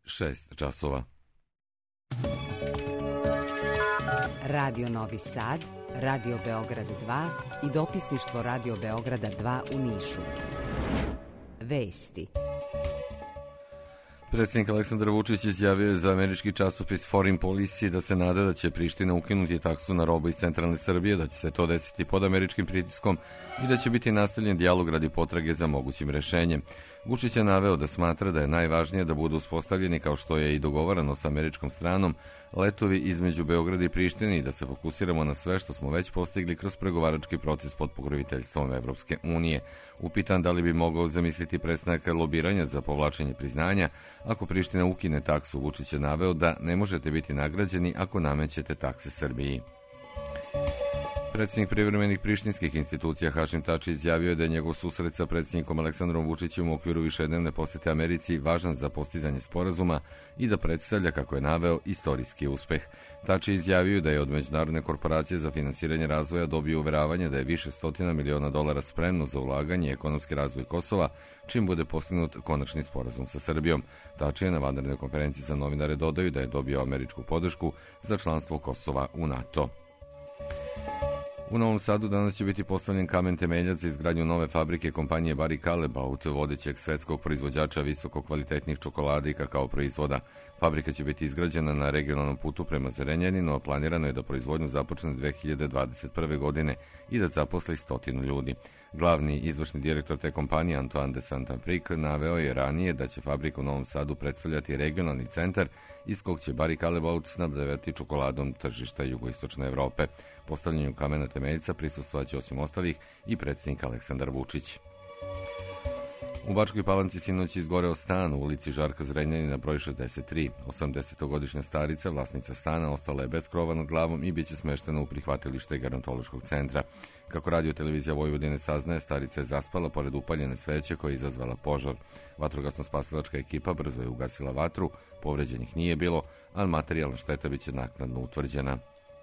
6 časova. Radio Novi Sad, Radio Beograd 2 i dopisništvo Radio Beograda 2 u Nišu. Vesti. Predsjednik Aleksandar Vučić izjavio je za američki časopis Foreign Policy da se nada da će Priština ukinuti taksu na robu iz centralne Srbije, da će se to desiti pod američkim pritiskom i da će biti nastavljen dijalog radi potrage za mogućim rešenjem. Vučić je naveo da smatra da je najvažnije da budu uspostavljeni, kao što je i dogovarano sa američkom stranom, letovi između Beograda i Prištine i da se fokusiramo na sve što smo već postigli kroz pregovarački proces pod pokroviteljstvom Evropske unije. Upitan da li bi mogao zamisliti prestanak lobiranja za povlačenje priznanja, ako Priština ukine taksu, Vučić je naveo da ne možete biti nagrađeni ako namećete takse Srbiji. Predsjednik privremenih prištinskih institucija Hašim Tači izjavio je da je njegov susret sa predsjednikom Aleksandrom Vučićem u okviru višednevne posete Americi važan za postizanje sporazuma i da predstavlja, kako je naveo, istorijski uspeh. Tači izjavio da je od Međunarodne korporacije za finansiranje razvoja dobio uveravanje da je više stotina miliona dolara spremno za ulaganje i ekonomski razvoj Kosova, čim bude postignut konačni sporazum sa Srbijom. Tači je na vanrednoj konferenciji za novinare dodaju da je dobio američku podršku za članstvo Kosova u NATO. U Novom Sadu danas će biti postavljen kamen temeljac za izgradnju nove fabrike kompanije Barry Callebaut, vodećeg svetskog proizvođača visokokvalitetnih čokolada i kakao proizvoda. Fabrika će biti izgrađena na regionalnom putu prema Zrenjaninu, a planirano je da proizvodnju započne 2021. godine i da zaposli 100 ljudi. Glavni izvršni direktor te kompanije, Antoine de Saint-Affrique, naveo je ranije da će fabrika u Novom Sadu predstavljati regionalni centar iz kog će Barry Callebaut snabdevati čokoladom tržišta jugoistočne Evrope. Postavljanju kamena temeljca prisustvovaće osim ostalih i predsjednik Aleksandar Vučić. U Bačkoj Palanci sinoć izgoreo stan u ulici Žarka Zrenjanina broj 63. 80-godišnja starica, vlasnica stana, ostala je bez krova nad glavom i bit će smeštena u prihvatilište gerontološkog centra. Kako Radio televizija Vojvodine saznaje, starica je zaspala pored upaljene sveće koja je izazvala požar. Vatrogasno-spasilačka ekipa brzo je ugasila vatru, povređenih nije bilo, a materijalna šteta biće naknadno utvrđena.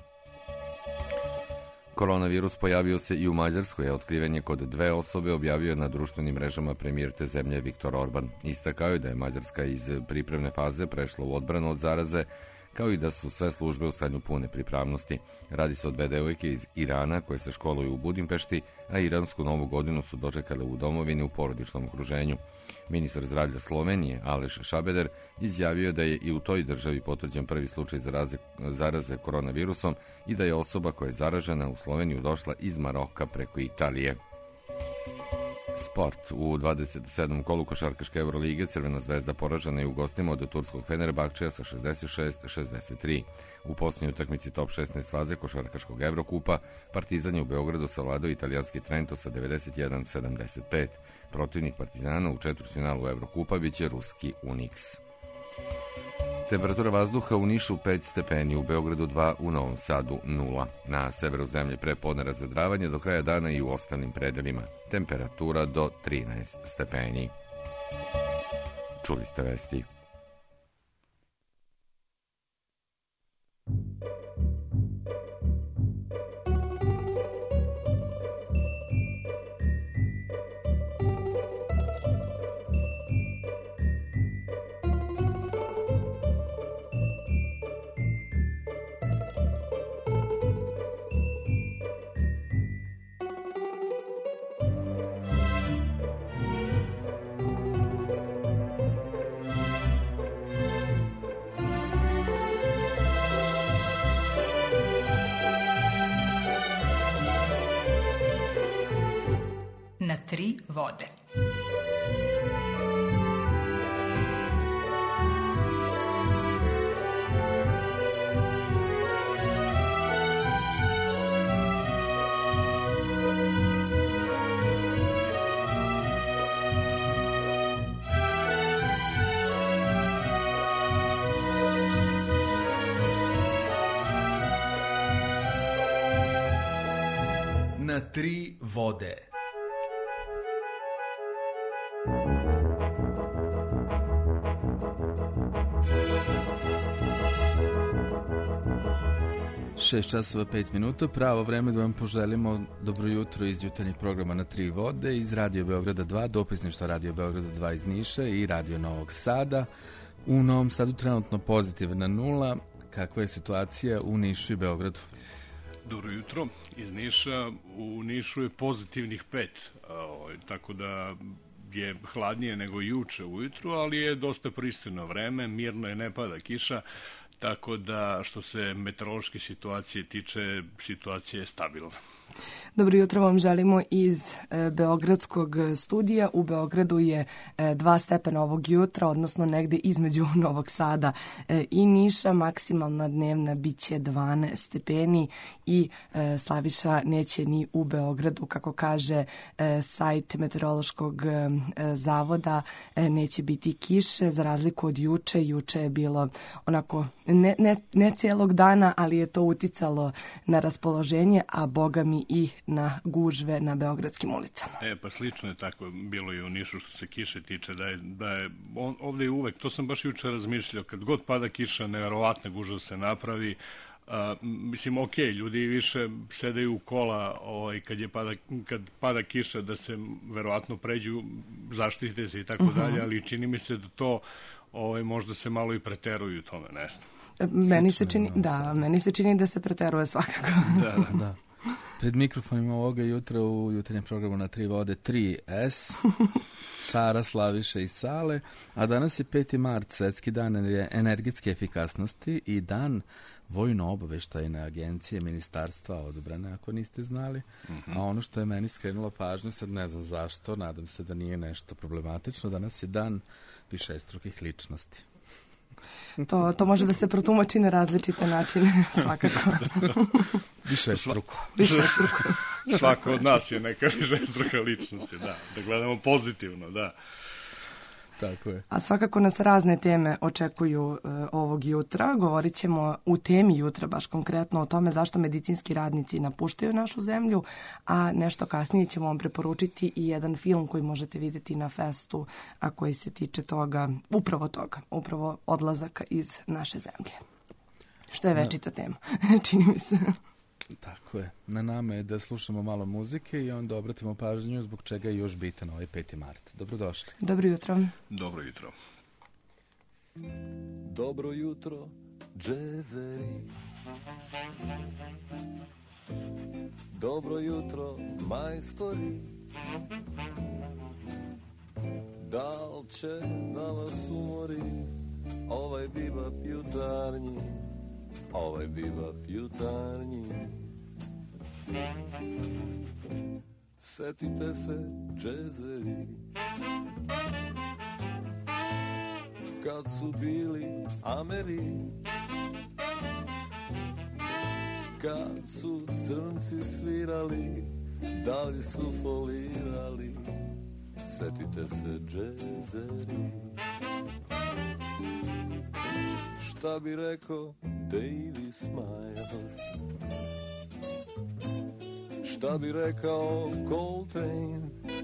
Koronavirus pojavio se i u Mađarskoj, a otkrivanje kod 2 osobe objavio je na društvenim mrežama premijer te zemlje Viktor Orban. Istakao je da je Mađarska iz pripremne faze prešla u odbranu od zaraze, kao i da su sve službe u stanju pune pripravnosti. Radi se o 2 devojke iz Irana koje se školuju u Budimpešti, a iransku novu godinu su dočekale u domovini u porodičnom okruženju. Ministar zdravlja Slovenije, Aleš Šabeder, izjavio je da je i u toj državi potvrđen prvi slučaj zaraze koronavirusom i da je osoba koja je zaražena u Sloveniju došla iz Maroka preko Italije. Sport. U 27. kolu košarkaške Evrolige Crvena zvezda poražena je u gostima od turskog Fenerbahčeja sa 66-63. U posljednjoj utakmici top 16 faze košarkaškog Evrokupa Partizan je u Beogradu savladao italijanski Trento sa 91-75. Protivnik Partizana u četvrtfinalu Evrokupa biće ruski Unix. Temperatura vazduha u Nišu 5 stepeni, u Beogradu 2, u Novom Sadu 0. Na severu zemlje prepodne razvedravanje, do kraja dana i u ostalim predelima. Temperatura do 13 stepeni. Čuli ste vesti. Na 3 vode. Na 3 vode. Šest časova 5 minuta, pravo vreme da vam poželimo dobro jutro iz jutarnjeg programa Na 3 vode iz Radio Beograda 2, dopisništva Radio Beograda 2 iz Niša i Radio Novog Sada. U Novom Sadu trenutno pozitivna 0. Kakva je situacija u Nišu i Beogradu? Dobro jutro iz Niša. U Nišu je pozitivnih 5, tako da je hladnije nego juče ujutru, ali je dosta pristojno vreme, mirno je, ne pada kiša, tako da što se meteorološke situacije tiče, situacija je stabilna. Dobro jutro vam želimo iz beogradskog studija. U Beogradu je 2 stepena ovog jutra, odnosno negde između Novog Sada i Niša. Maksimalna dnevna biće 12 stepeni i Slaviša neće ni u Beogradu, kako kaže sajt meteorološkog zavoda, neće biti kiše, za razliku od juče. Juče je bilo onako ne cijelog dana, ali je to uticalo na raspoloženje, a boga mi i na gužve na beogradskim ulicama. Pa slično je tako bilo i u Nišu što se kiše tiče, da je ovde je uvek, to sam baš juče razmišljao, kad god pada kiša, neverovatna gužva se napravi. Mislim, ljudi više sedaju u kola kad pada kiša, da se verovatno pređu, zaštite se i tako dalje, ali čini mi se da to možda se malo i preteruju u tome, ne znam. Meni se čini da se preteruje svakako. Da. Pred mikrofonima ovoga jutra u jutarnjem programu na 3 vode 3S, Sara, Slaviša i Sale, a danas je 5. mart, Svetski dan energetske efikasnosti i dan Vojno-obaveštajne agencije Ministarstva odbrane, ako niste znali. A ono što je meni skrenulo pažnju, sad ne znam zašto, nadam se da nije nešto problematično, danas je dan višestrukih ličnosti. To može da se protumači na različite načine, svakako. Višestruko. Svako od nas je neka višestruka ličnost, da gledamo pozitivno, da. Tako je. A svakako nas razne teme očekuju ovog jutra. Govorit ćemo u temi jutra baš konkretno o tome zašto medicinski radnici napuštaju našu zemlju, a nešto kasnije ćemo vam preporučiti i jedan film koji možete vidjeti na festu, a koji se tiče upravo odlazaka iz naše zemlje. Što je večita tema, čini mi se. Tako je. Na nama je da slušamo malo muzike i onda obratimo pažnju zbog čega je još bitan ovaj 5. mart. Dobrodošli. Dobro jutro. Dobro jutro. Dobro jutro, džezeri. Dobro jutro, majstori. Da li će da vas umori ovaj bibap jutarnji? Ovaj bibap jutarnji. Setite se, džezeri, kad su bili Ameri, kad su crnci svirali, da li su folirali. Setite se, džezeri. Šta bi rekao Davy Smiles? Šta bi rekao Coltrane?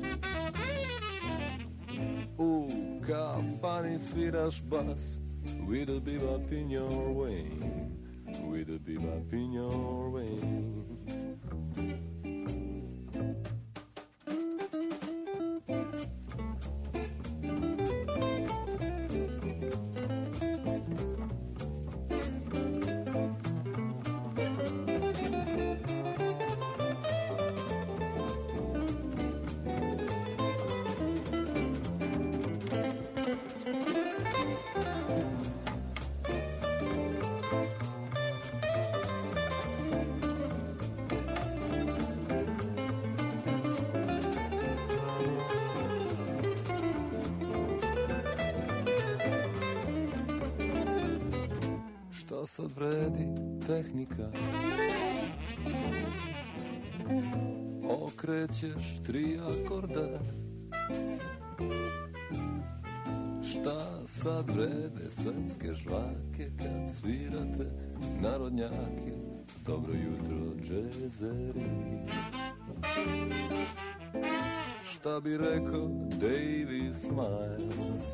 U kafani sviraš bas, with a bebop in your wing, with a bebop in your wing. Šta sad vredi tehnika? Okrećeš 3 akorda. Šta sad vrede svetske žvake kad svirate narodnjake? Dobro jutro, džezeri. Šta bi rekao Davy Smiles?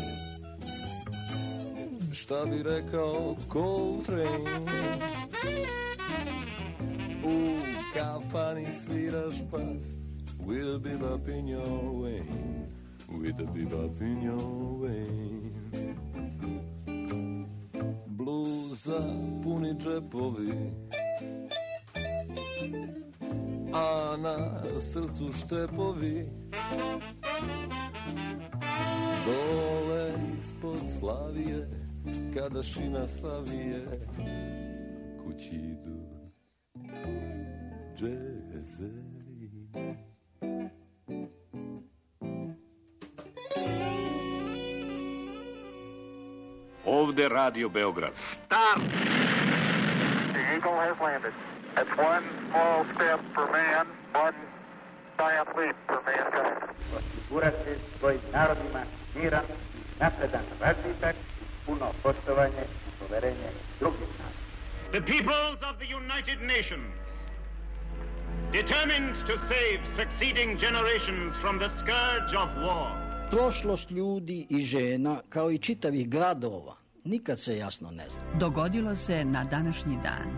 Šta bi rekao Coltrane? U kafani sviraš bas, with a bebop in your wing, with a bebop in your wing. novca puni džepovi, a na srcu štepovi. Dole ispod Slavije, kada šina savije, kući idu džezeri. Ovde Radio Beograd. Stop! The Eagle has landed. That's one small step for man, one giant leap for mankind. Osigurati svojim narodima miran, napredan razvitak, puno poštovanje i poverenje drugih naroda. The peoples of the United Nations, determined to save succeeding generations from the scourge of war. Prošlost ljudi i žena, kao i čitavih gradova, nikad se jasno ne zna. Dogodilo se na današnji dan.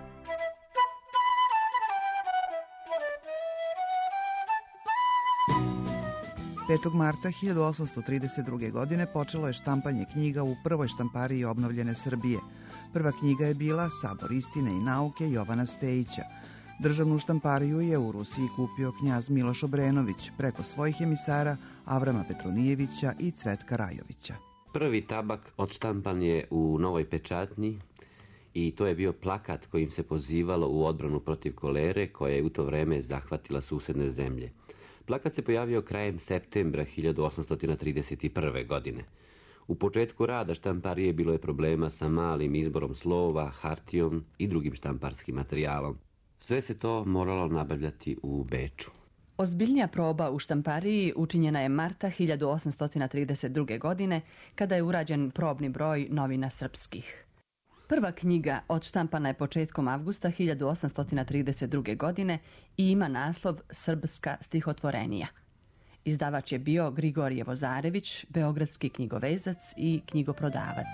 Petog marta 1832. godine počelo je štampanje knjiga u prvoj štampariji obnovljene Srbije. Prva knjiga je bila Sabor istine i nauke Jovana Stejića. Državnu štampariju je u Rusiji kupio knjaz Miloš Obrenović preko svojih emisara Avrama Petronijevića i Cvetka Rajovića. Prvi tabak odštampan je u Novoj pečatnji i to je bio plakat kojim se pozivalo u odbranu protiv kolere koja je u to vreme zahvatila susedne zemlje. Plakat se pojavio krajem septembra 1831. godine. U početku rada štamparije bilo je problema sa malim izborom slova, hartijom i drugim štamparskim materijalom. Sve se to moralo nabavljati u Beču. Ozbiljnija proba u štampariji učinjena je marta 1832. godine, kada je urađen probni broj novina srpskih. Prva knjiga odštampana je početkom avgusta 1832. godine i ima naslov Srpska stihotvorenija. Izdavač je bio Grigorije Vozarević, beogradski knjigovezac i knjigoprodavac.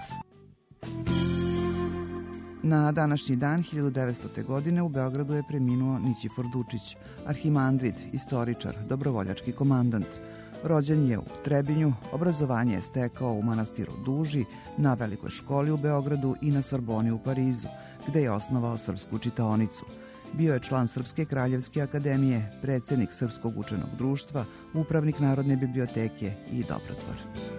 Na današnji dan 1900. godine u Beogradu je preminuo Nićifor Dučić, arhimandrid, istoričar, dobrovoljački komandant. Rođen je u Trebinju, obrazovanje je stekao u manastiru Duži, na Velikoj školi u Beogradu i na Sorboni u Parizu, gde je osnovao srpsku čitaonicu. Bio je član Srpske kraljevske akademije, predsjednik Srpskog učenog društva, upravnik Narodne biblioteke i dobrotvor.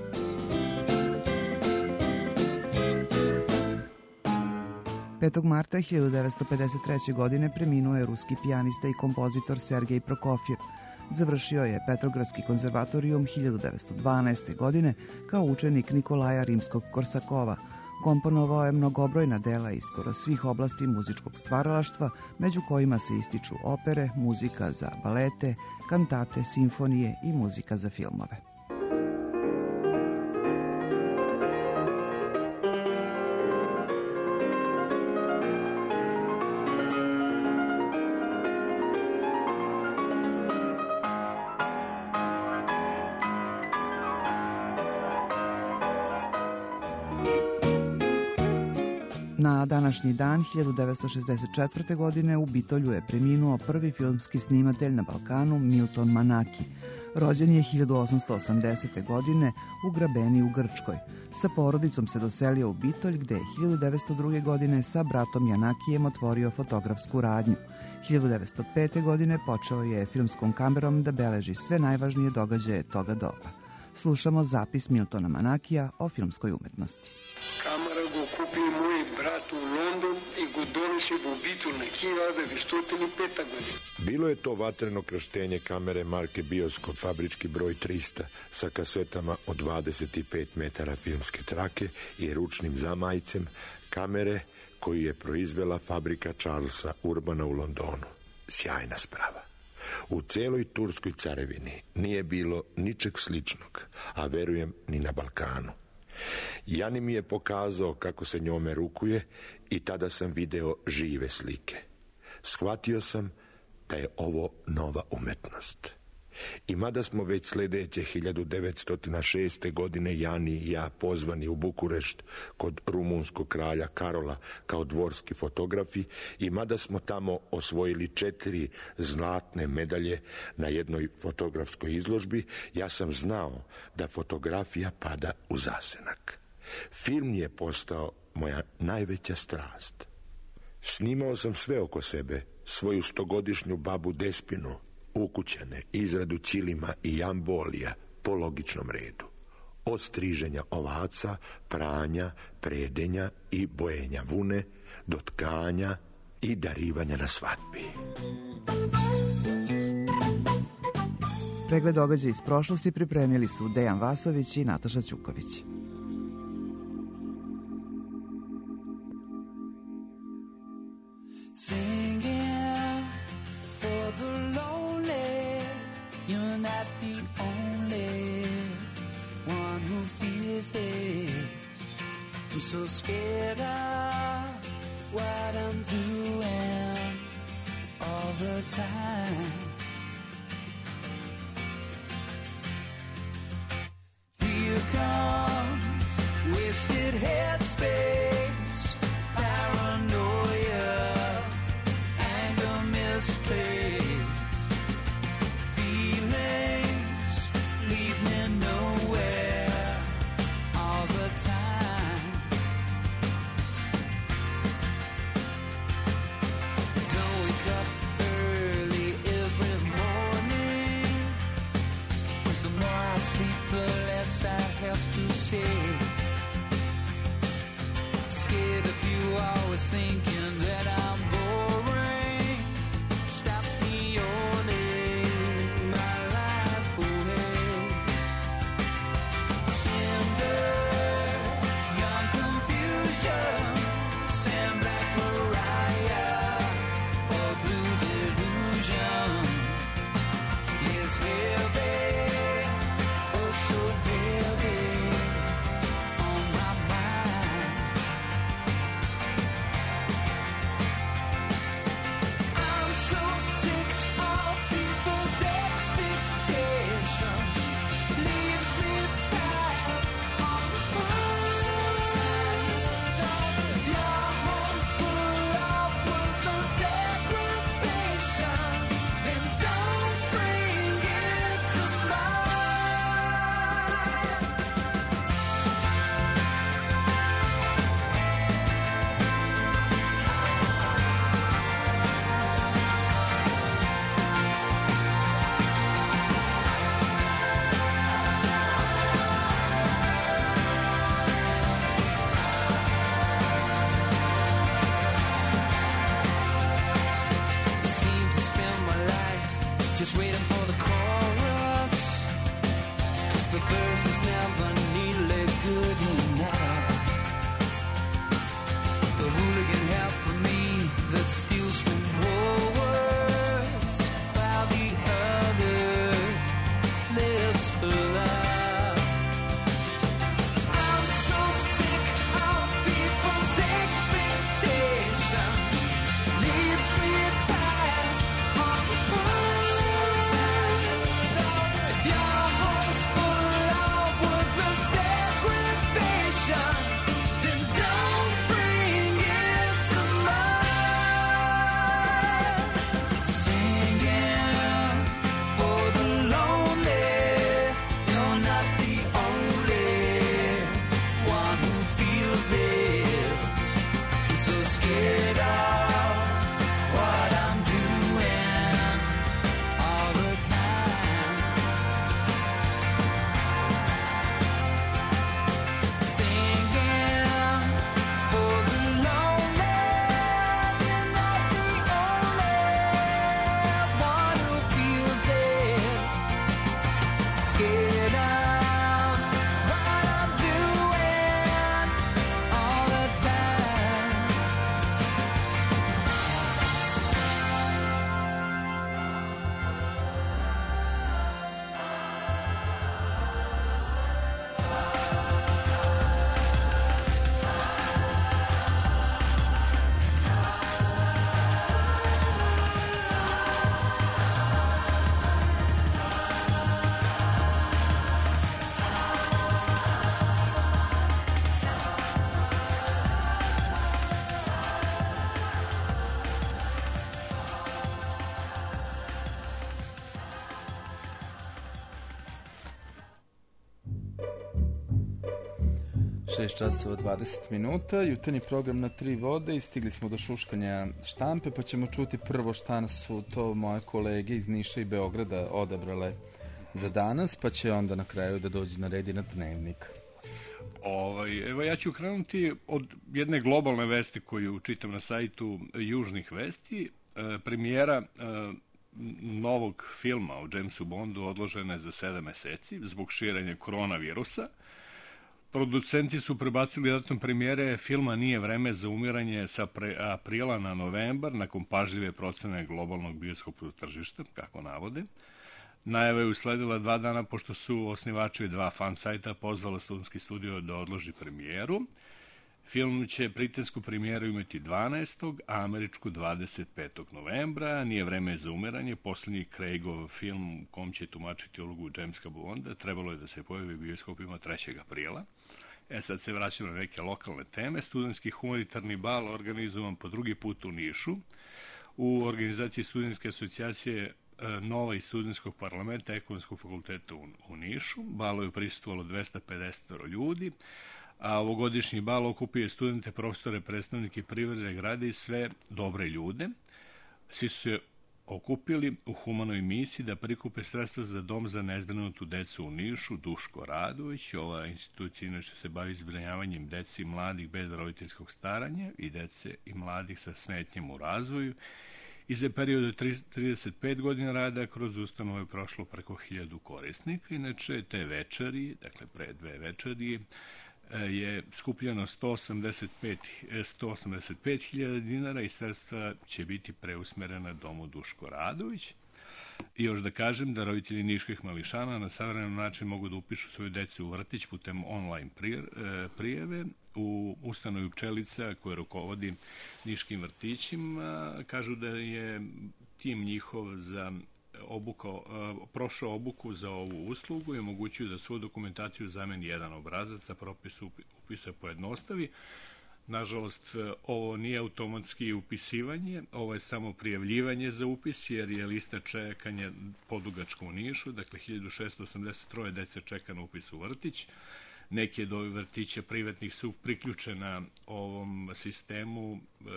Petog marta 1953. godine preminuo je ruski pijanista i kompozitor Sergej Prokofjev. Završio je Petrogradski konzervatorijum 1912. godine kao učenik Nikolaja Rimskog-Korsakova. Komponovao je mnogobrojna dela iz skoro svih oblasti muzičkog stvaralaštva, među kojima se ističu opere, muzika za balete, kantate, simfonije i muzika za filmove. Na današnji dan 1964. godine u Bitolju je preminuo prvi filmski snimatelj na Balkanu Milton Manaki. Rođen je 1880. godine u Grabeni u Grčkoj. Sa porodicom se doselio u Bitolj gde je 1902. godine sa bratom Janakijem otvorio fotografsku radnju. 1905. godine počeo je filmskom kamerom da beleži sve najvažnije događaje toga doba. Slušamo zapis Miltona Manakija o filmskoj umetnosti. Kamera go kupi moj brat u London i go donese u Bitolj na 1905. godine. Bilo je to vatreno krštenje kamere marke Bioskop, fabrički broj 300 sa kasetama od 25 metara filmske trake i ručnim zamajcem, kamere koju je proizvela fabrika Charlesa Urbana u Londonu. Sjajna sprava. U celoj Turskoj carevini nije bilo ničeg sličnog, a verujem ni na Balkanu. Jani mi je pokazao kako se njome rukuje i tada sam video žive slike. Shvatio sam da je ovo nova umetnost. I mada smo već sledeće 1906. godine Jani i ja pozvani u Bukurešt kod rumunskog kralja Karola kao dvorski fotografi i mada smo tamo osvojili 4 zlatne medalje na jednoj fotografskoj izložbi, ja sam znao da fotografija pada u zasenak. Film je postao moja najveća strast. Snimao sam sve oko sebe, svoju 100-godišnju babu Despinu, ukućane, izradu ćilima i jambolija po logičnom redu. Od striženja ovaca, pranja, predenja i bojenja vune, do tkanja i darivanja na svadbi. Pregled događaja iz prošlosti pripremili su Dejan Vasović i Nataša Ćuković. Singing for the lonely, you're not the only one who feels this. I'm so scared of what I'm doing all the time. Here comes wasted headspace, paranoia, anger misplaced, feelings leave me nowhere all the time. Don't wake up early every morning, 'cause the more I sleep the less I have to say. 6 časova 20 minuta, jutarnji program na 3 vode i stigli smo do šuškanja štampe, pa ćemo čuti prvo šta su to moje kolege iz Niša i Beograda odabrale za danas, pa će onda na kraju da dođe na red i na dnevnik. Evo, ja ću krenuti od jedne globalne vesti koju čitam na sajtu Južnih vesti. Premijera novog filma o Jamesu Bondu odložena je za 7 meseci zbog širenja koronavirusa. Producenti su prebacili datum premijere filma Nije vreme za umiranje sa aprila na novembar nakon pažljive procene globalnog bioskopskog tržišta, kako navode. Najava je usledila 2 dana pošto su osnivači 2 fan sajta pozvala studentski studio da odloži premijeru. Film će britansku premijeru imati 12. a američku 25. novembra. Nije vreme za umiranje, posljednji Craigov film u kom će tumačiti ulogu Jamesa Bonda, trebalo je da se pojavi u bioskopima 3. aprila. Sad se vraćamo na neke lokalne teme. Studentski humanitarni bal organizovan po drugi put u Nišu. U organizaciji Studentske asocijacije Nova i Studentskog parlamenta Ekonomskog fakulteta u Nišu. Balu je prisustvovalo 250 ljudi, a ovogodišnji bal okupio studente, profesore, predstavnike privrede, grada i sve dobre ljude. Svi su se okupili u humanoj misiji da prikupe sredstva za dom za nezbrinutu decu u Nišu, Duško Radović. Ova institucija inače se bavi zbrinjavanjem dece i mladih bez roditeljskog staranja i dece i mladih sa smetnjama u razvoju. I za period od 35 godina rada kroz ustanovu je prošlo preko 1000 korisnika. Inače, te večeri, dakle pre 2 večeri, je skupljeno 185.000 dinara i sredstva će biti preusmerena domu Duško Radović. I još da kažem da roditelji niških mališana na savremen način mogu da upišu svoju decu u vrtić putem online prijave. U ustanovi Pčelica koja rukovodi niškim vrtićima kažu da je tim njihov za prošao obuku za ovu uslugu i omogućuju da svu dokumentaciju zameni jedan obrazac, a propis upisa pojednostavi. Nažalost, ovo nije automatski upisivanje, ovo je samo prijavljivanje za upis, jer je lista čekanja podugačka u Nišu, dakle 1683 dece čeka na upis u vrtić. Neke od ovih vrtića privatnih su priključena ovom sistemu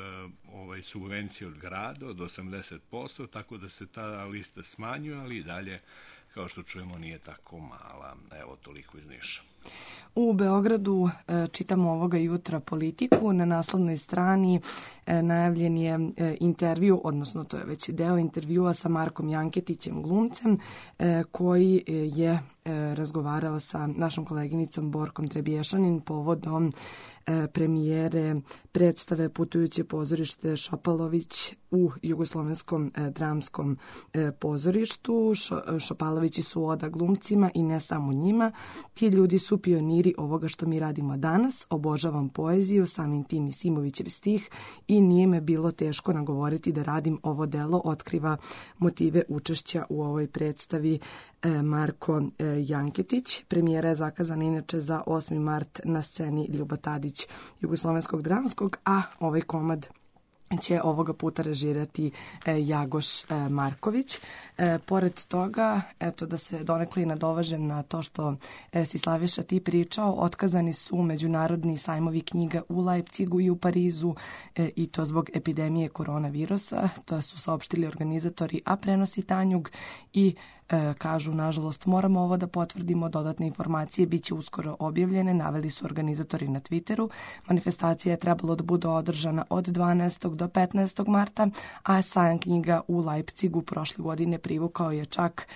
subvencije od grada od 80%, tako da se ta lista smanjuje, ali i dalje, kao što čujemo, nije tako mala. Evo, toliko iz Niša. U Beogradu čitamo ovoga jutra Politiku. Na naslovnoj strani najavljen je intervju, odnosno to je već deo intervjua sa Markom Janketićem, glumcem, koji je razgovarao sa našom koleginicom Borkom Trebješanin povodom premijere predstave Putujuće pozorište Šopalović u Jugoslovenskom dramskom pozorištu. Šopalovići su oda glumcima i ne samo njima. Ti ljudi su pioniri ovoga što mi radimo danas. Obožavam poeziju, samim tim i Simovićev stih i nije me bilo teško nagovoriti da radim ovo delo, otkriva motive učešća u ovoj predstavi Marko Janketić. Premijera je zakazana inače za 8. mart na sceni Ljuba Tadić Jugoslovenskog dramskog, a ovaj komad će ovoga puta režirati Jagoš Marković. Pored toga, eto da se donekle i nadovažem na to što si Slaviša ti pričao, otkazani su međunarodni sajmovi knjiga u Leipcigu i u Parizu i to zbog epidemije koronavirusa. To su saopštili organizatori, a prenosi Tanjug i kažu, nažalost, moramo ovo da potvrdimo, dodatne informacije biće uskoro objavljene, naveli su organizatori na Twitteru. Manifestacija je trebalo da bude održana od 12. do 15. marta, a sajam knjiga u Leipcigu prošle godine privukao je čak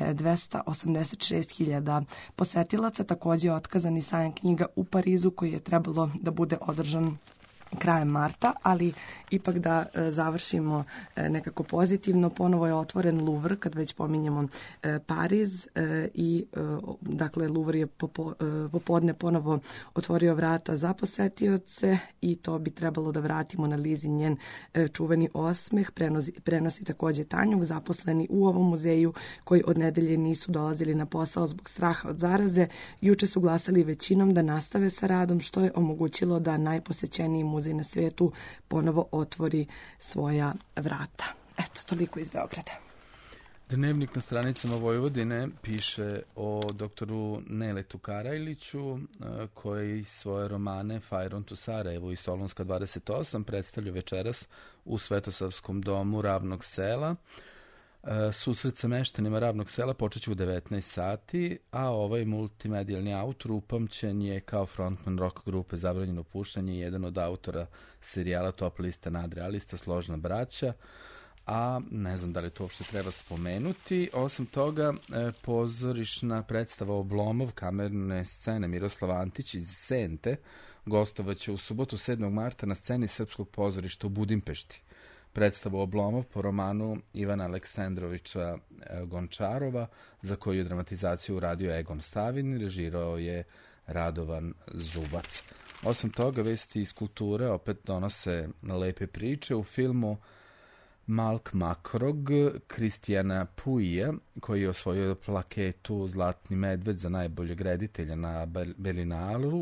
286.000 posetilaca. Također je otkazan i sajam knjiga u Parizu koji je trebalo da bude održan krajem marta, ali ipak da završimo nekako pozitivno. Ponovo je otvoren Louvre, kad već pominjemo Pariz i dakle Louvre je popodne ponovo otvorio vrata za posetioce i to bi trebalo da vratimo na Lizi njen čuveni osmeh. Prenosi također Tanjug, zaposleni u ovom muzeju koji od nedelje nisu dolazili na posao zbog straha od zaraze. Juče su glasali većinom da nastave sa radom, što je omogućilo da najposećeniji muzej na svijetu ponovo otvori svoja vrata. Eto, toliko iz Beograda. Dnevnik na stranicama Vojvodine piše o doktoru Neletu Karajliću, koji svoje romane Fajron to Sarajevo i Solunska 28 predstavlja večeras u Svetosavskom domu Ravnog sela. Susret sa meštanima Ravnog sela počeće u 19 sati, a ovaj multimedijalni autor upamćen je kao frontman rock grupe Zabranjeno puštanje i jedan od autora serijala Top lista nadrealista Složna braća, a ne znam da li to uopšte treba spomenuti. Osim toga, pozorišna predstava Oblomov kamerne scene Miroslav Antić iz Sente gostovaće u subotu 7. marta na sceni Srpskog pozorišta u Budimpešti. Predstavu Oblomov po romanu Ivana Aleksandrovića Gončarova, za koju je dramatizaciju uradio Egon Savin, režirao je Radovan Zubac. Osim toga, vesti iz kulture opet donose lepe priče. U filmu Malk Makrog Kristijana Puija, koji je osvojio plaketu Zlatni medved za najboljeg reditelja na Berlinalu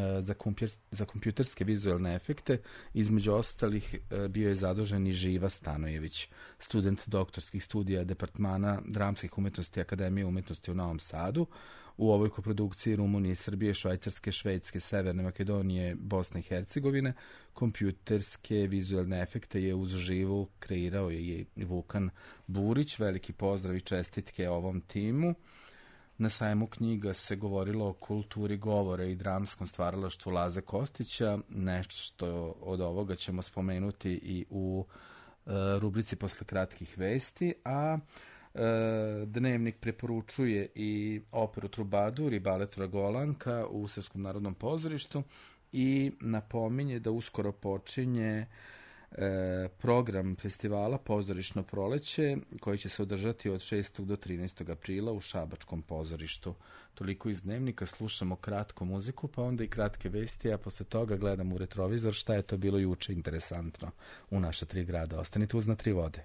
za kompjuterske vizualne efekte. Između ostalih bio je zadužen i Živa Stanojević, student doktorskih studija Departmana dramskih umetnosti Akademije umetnosti u Novom Sadu. U ovoj koprodukciji Rumunije, Srbije, Švajcarske, Švedske, Severne Makedonije, Bosne i Hercegovine kompjuterske vizualne efekte je uz živu kreirao je i Vukan Burić. Veliki pozdrav i čestitke ovom timu. Na sajmu knjiga se govorilo o kulturi govora i dramskom stvaralaštvu Laze Kostića. Nešto od ovoga ćemo spomenuti i u rubrici posle kratkih vesti, a Dnevnik preporučuje i operu Trubadur i balet Vragolanka u Srpskom narodnom pozorištu i napominje da uskoro počinje program festivala Pozorišno proleće, koji će se održati od 6. do 13. aprila u Šabačkom pozorištu. Toliko iz Dnevnika, slušamo kratku muziku, pa onda i kratke vesti, a posle toga gledamo u retrovizor šta je to bilo juče interesantno u naša 3 grada. Ostanite uz Na 3 vode.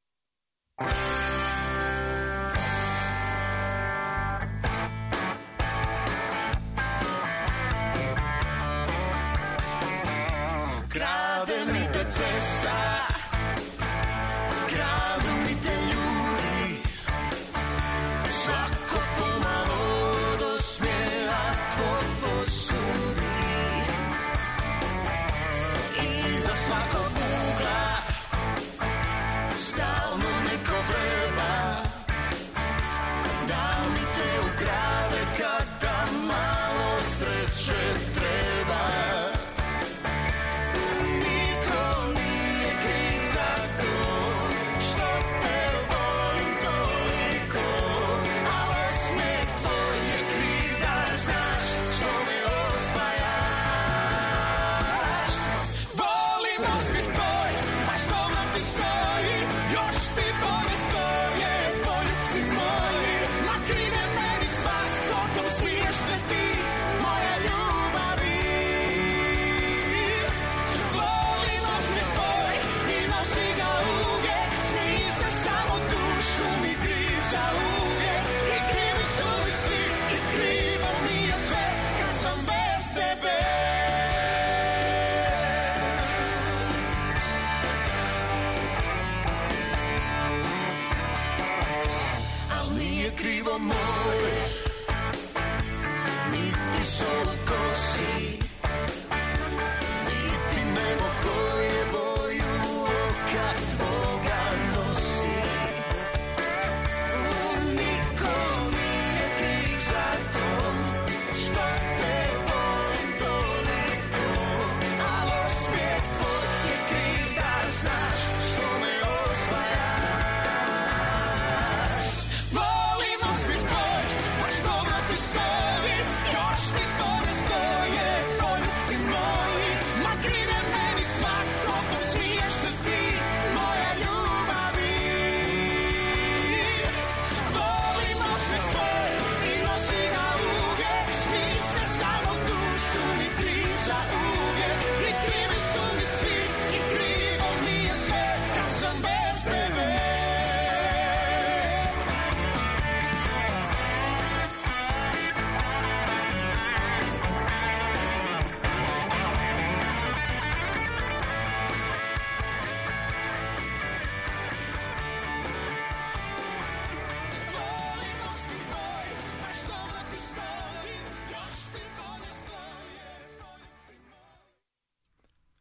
Krade mi te cesta, kradu mi te ljudi, svako pomalo do smjeha tvoj posudi. Iza svakog ugla stalno neko vreba, da mi te ukrade kada malo sreće treba. Niko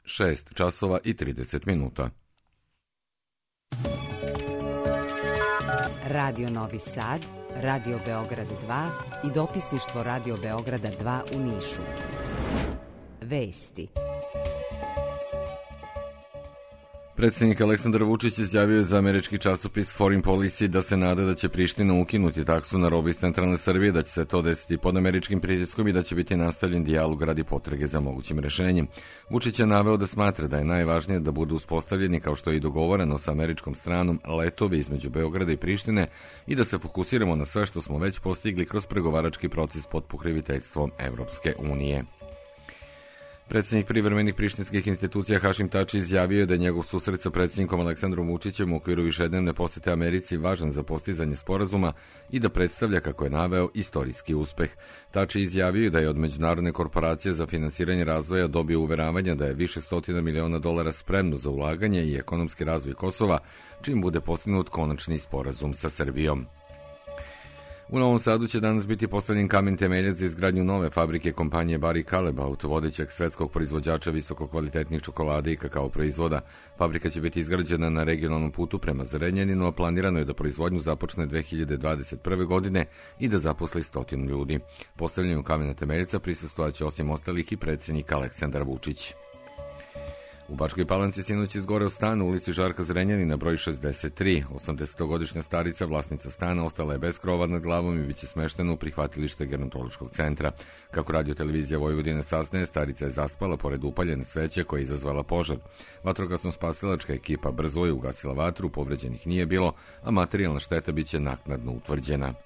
6 časova i 30 minuta. Radio Novi Sad, Radio Beograd 2 i dopisništvo Radio Beograda 2 u Nišu. Vesti. Predsjednik Aleksandar Vučić izjavio je za američki časopis Foreign Policy da se nada da će Priština ukinuti taksu na robe iz centralne Srbije, da će se to desiti pod američkim pritiskom i da će biti nastavljen dijalog radi potrage za mogućim rešenjem. Vučić je naveo da smatra da je najvažnije da budu uspostavljeni, kao što je i dogovoreno sa američkom stranom, letovi između Beograda i Prištine i da se fokusiramo na sve što smo već postigli kroz pregovarački proces pod pokriviteljstvom Evropske unije. Predsjednik privremenih prištinskih institucija Hašim Tači izjavio je da je njegov susret sa predsjednikom Aleksandrom Vučićem u okviru višednevne posete Americi važan za postizanje sporazuma i da predstavlja, kako je naveo, istorijski uspeh. Tači izjavio da je od Međunarodne korporacije za finansiranje razvoja dobio uveravanja da je više stotina miliona dolara spremno za ulaganje i ekonomski razvoj Kosova, čim bude postignut konačni sporazum sa Srbijom. U Novom Sadu će danas biti postavljen kamen temeljac za izgradnju nove fabrike kompanije Barry Callebaut, vodećeg svetskog proizvođača visokokvalitetnih čokolade i kakao proizvoda. Fabrika će biti izgrađena na regionalnom putu prema Zrenjaninu, a planirano je da proizvodnju započne 2021. godine i da zaposli 100 ljudi. Postavljanju kamena temeljca prisustvojaće osim ostalih i predsjednik Aleksandar Vučić. U Bačkoj Palanci sinoć izgoreo stan u ulici Žarka Zrenjanina broj 63. 80-godišnja starica, vlasnica stana, ostala je bez krova nad glavom i biće smeštena u prihvatilište gerontološkog centra. Kako Radio televizija Vojvodine saznaje, starica je zaspala pored upaljene sveće koja je izazvala požar. Vatrogasno-spasilačka ekipa brzo je ugasila vatru, povređenih nije bilo, a materijalna šteta biće naknadno utvrđena.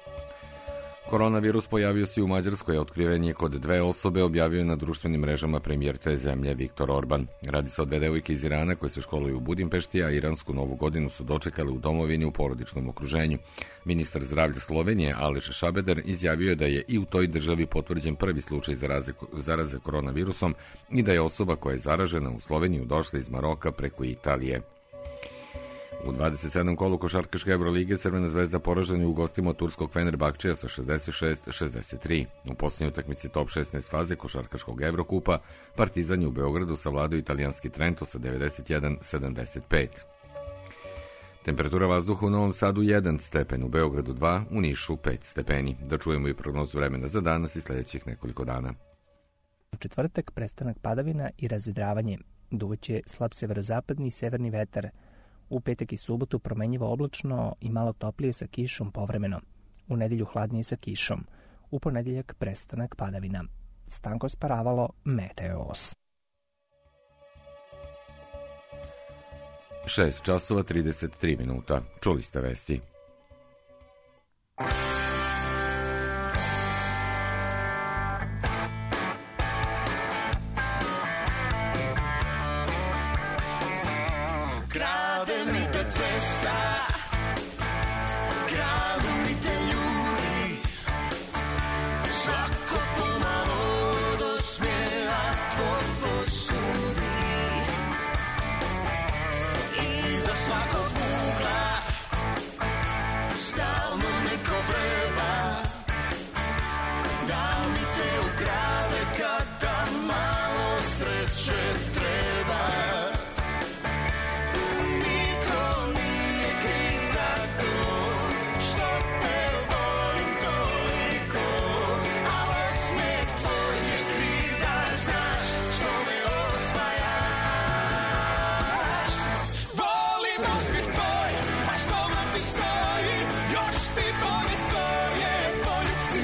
Koronavirus pojavio se u Mađarskoj, a otkriven je kod 2 osobe, objavio je na društvenim mrežama premijer te zemlje Viktor Orban. Radi se o 2 devojke iz Irana koje se školuju u Budimpešti, a iransku novu godinu su dočekali u domovini u porodičnom okruženju. Ministar zdravlja Slovenije Aleš Šabeder izjavio je da je i u toj državi potvrđen prvi slučaj zaraze koronavirusom i da je osoba koja je zaražena u Sloveniju došla iz Maroka preko Italije. U 27. kolu košarkaške Evrolige Crvena zvezda poražena je u gostima od turskog Fenerbahčeja sa 66-63. U posljednjoj utakmici top 16 faze košarkaškog Evrokupa Partizan je u Beogradu savladao italijanski Trento sa 91-75. Temperatura vazduha u Novom Sadu 1 stepen, u Beogradu 2, u Nišu 5 stepeni. Da čujemo i prognozu vremena za danas i sljedećih nekoliko dana. U četvrtak prestanak padavina i razvedravanje. Duvaće slab severozapadni i severni vetar. U petak i subotu promenjivo oblačno i malo toplije sa kišom povremeno. U nedelju hladnije sa kišom. U ponedeljak prestanak padavina. Stanko Sparavalo, Meteos. 6 časova 33 minuta. Čuli ste vesti.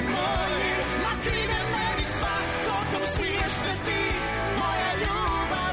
Moja ljubav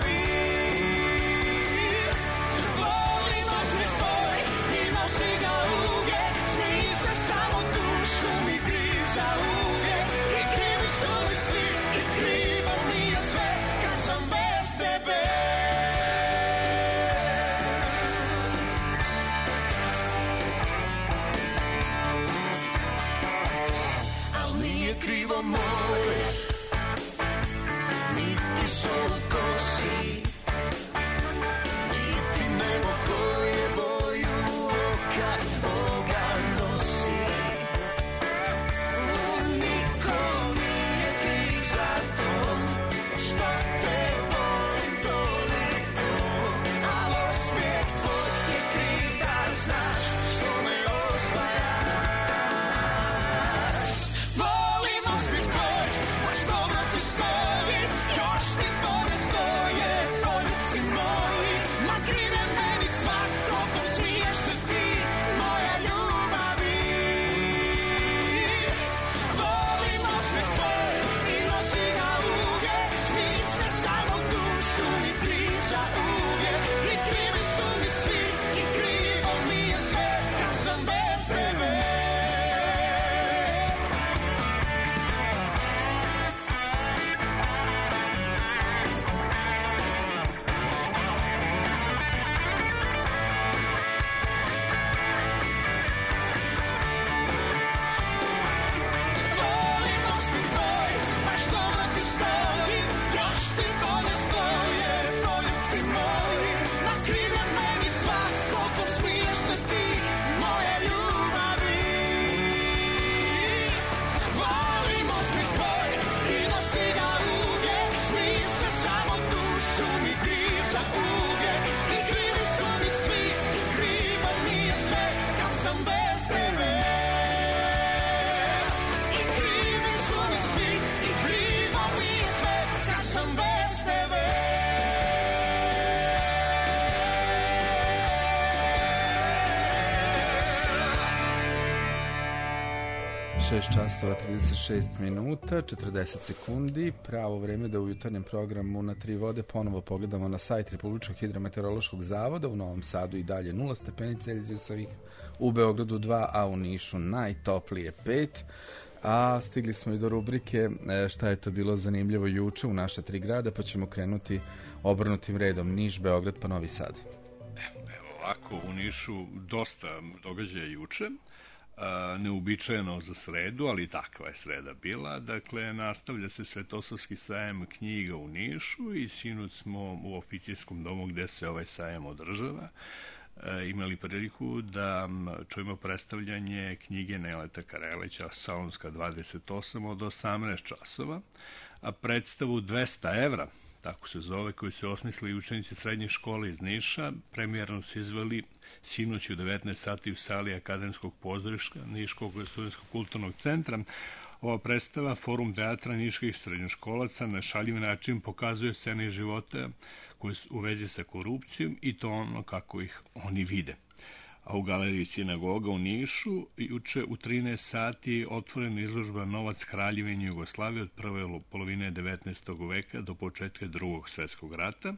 6 časova 36 minuta, 40 sekundi, pravo vreme da u jutarnjem programu na Tri vode ponovo pogledamo na sajt Republičkog hidrometeorološkog zavoda. U Novom Sadu i dalje 0 stepeni Celzijusovih, u Beogradu 2, a u Nišu najtoplije 5. A stigli smo i do rubrike šta je to bilo zanimljivo juče u naša tri grada, pa ćemo krenuti obrnutim redom: Niš, Beograd pa Novi Sad. Evo ovako, u Nišu dosta događaja juče. Neuobičajeno za sredu, ali takva je sreda bila. Dakle, nastavlja se Svetosavski sajam knjiga u Nišu i sinoć smo u oficijskom domu gde se ovaj sajam održava imali priliku da čujemo predstavljanje knjige Neleta Karelića Salonska 28 od 18 časova, a predstavu 200 evra, tako se zove, koju su osmislili učenici srednje škole iz Niša, premijerno su izveli sinoć u 19 sati u sali Akademskog pozorišta Niškog studentskog kulturnog centra. Ova predstava, Forum teatra niških srednjoškolaca, na šaljiv način pokazuje scene života koje su u vezi sa korupcijom i to ono kako ih oni vide. A u galeriji Sinagoga u Nišu juče u 13 sati otvorena izložba Novac Kraljevine Jugoslavije od prve polovine 19. veka do početka Drugog svetskog rata.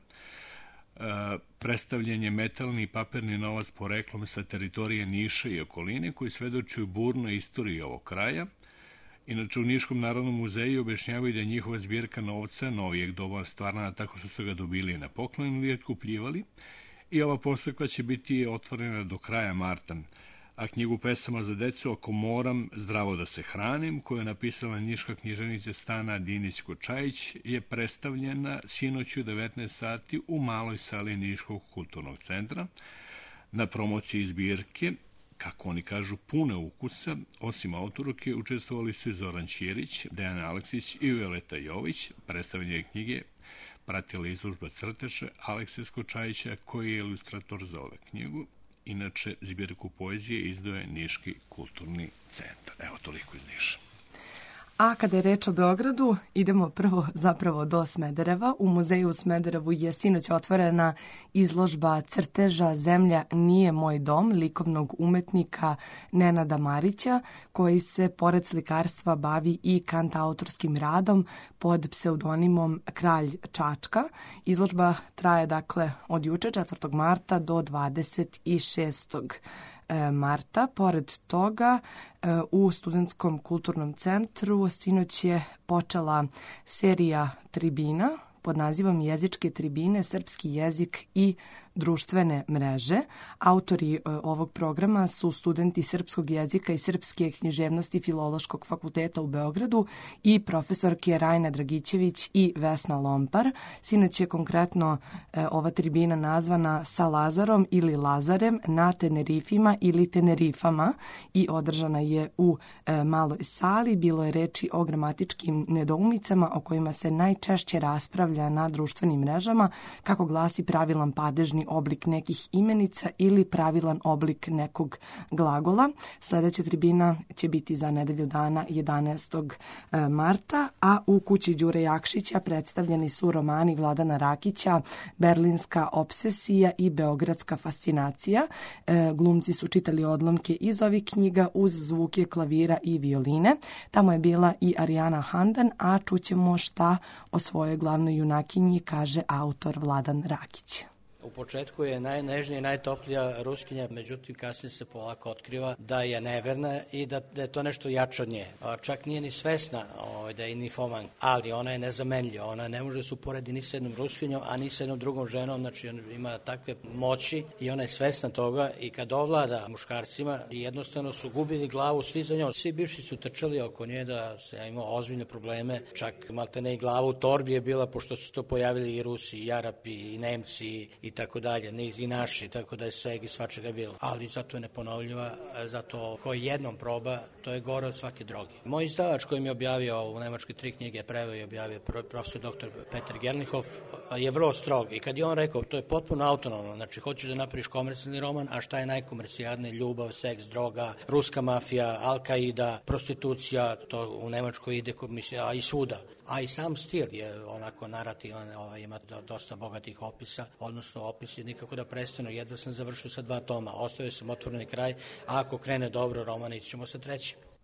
Predstavljen je metalni i papirni novac poreklom sa teritorije Niša i okoline koji svedočuju burnoj istoriji ovog kraja. Inače, u Niškom narodnom muzeju objašnjavaju da je njihova zbirka novca novijeg doba stvarana tako što su ga dobili na poklon ili otkupljivali, i ova postavka će biti otvorena do kraja marta. A knjigu pesama za decu Ako moram zdravo da se hranim, koju je napisala niška književnica Stana Dinić-Kočajić, je predstavljena sinoć u 19 sati u maloj sali Niškog kulturnog centra. Na promociji zbirke, kako oni kažu, pune ukusa, osim autorke, učestvovali su Zoran Ćirić, Dejan Aleksić i Violeta Jović. Predstavljanje knjige pratila izložba crteža Alekse Skočajića, koji je ilustrator za ove knjigu. Inače, zbirku poezije izdaje Niški kulturni centar. Evo, toliko iz Niša. A kada je reč o Beogradu, idemo prvo zapravo do Smedereva. U muzeju u Smederevu je sinoć otvorena izložba crteža Zemlja nije moj dom, likovnog umetnika Nenada Marića, koji se pored slikarstva bavi i kantautorskim radom pod pseudonimom Kralj Čačka. Izložba traje dakle od juče 4. marta do 26. marta. Pored toga, u Studentskom kulturnom centru sinoć je počela serija tribina pod nazivom Jezičke tribine, srpski jezik i društvene mreže. Autori ovog programa su studenti srpskog jezika i srpske književnosti Filološkog fakulteta u Beogradu i profesorke Rajna Dragićević i Vesna Lompar. Sinoć je konkretno ova tribina nazvana Sa Lazarom ili Lazarem na Tenerifima ili Tenerifama i održana je u maloj sali. Bilo je reči o gramatičkim nedoumicama o kojima se najčešće raspravlja na društvenim mrežama, kako glasi pravilan padežni oblik nekih imenica ili pravilan oblik nekog glagola. Sljedeća tribina će biti za nedelju dana 11. marta, a u kući Đure Jakšića predstavljeni su romani Vladana Rakića, Berlinska obsesija i Beogradska fascinacija. Glumci su čitali odlomke iz ovih knjiga uz zvuke klavira i violine. Tamo je bila i Arijana Handan, a čućemo šta o svojoj glavnoj junakinji kaže autor Vladan Rakić. U početku je najnežnija i najtoplija Ruskinja, međutim kasnije se polako otkriva da je neverna i da je to nešto jače od nje. Čak nije ni svesna da je nifoman, ali ona je nezamenljiva. Ona ne može se uporedi ni s jednom Ruskinjom, a ni s jednom drugom ženom, znači ona ima takve moći i ona je svesna toga i kad ovlada muškarcima jednostavno su gubili glavu svi za njom. Svi bivši su trčali oko nje da se imao ozbiljne probleme, čak maltene i glava u torbi je bila, pošto su to pojavili i Rusi, i Arapi, i Nemci, i tako dalje, ne i naši, tako da je svega i svačega bilo. Ali zato je neponovljiva, zato koji jednom proba, to je gore od svake droge. Moj izdavač koji mi je objavio u Nemačkoj 3 knjige, preveo i objavio profesor dr. Peter Gerlichhoff, je vrlo strog. I kad je on rekao, to je potpuno autonomno, znači hoćeš da napraviš komercijalni roman, a šta je najkomercijalnije? Ljubav, seks, droga, ruska mafija, Al-Qaida, prostitucija, to u Nemačkoj ide, mislim, a i svuda. A i sam stil je onako narativan, ima dosta bogatih opisa, odnosno opisi nikako da prestanu. Jedva sam završio sa 2 toma, ostavio sam otvoreni kraj, a ako krene dobro roman, ićemo sa 3.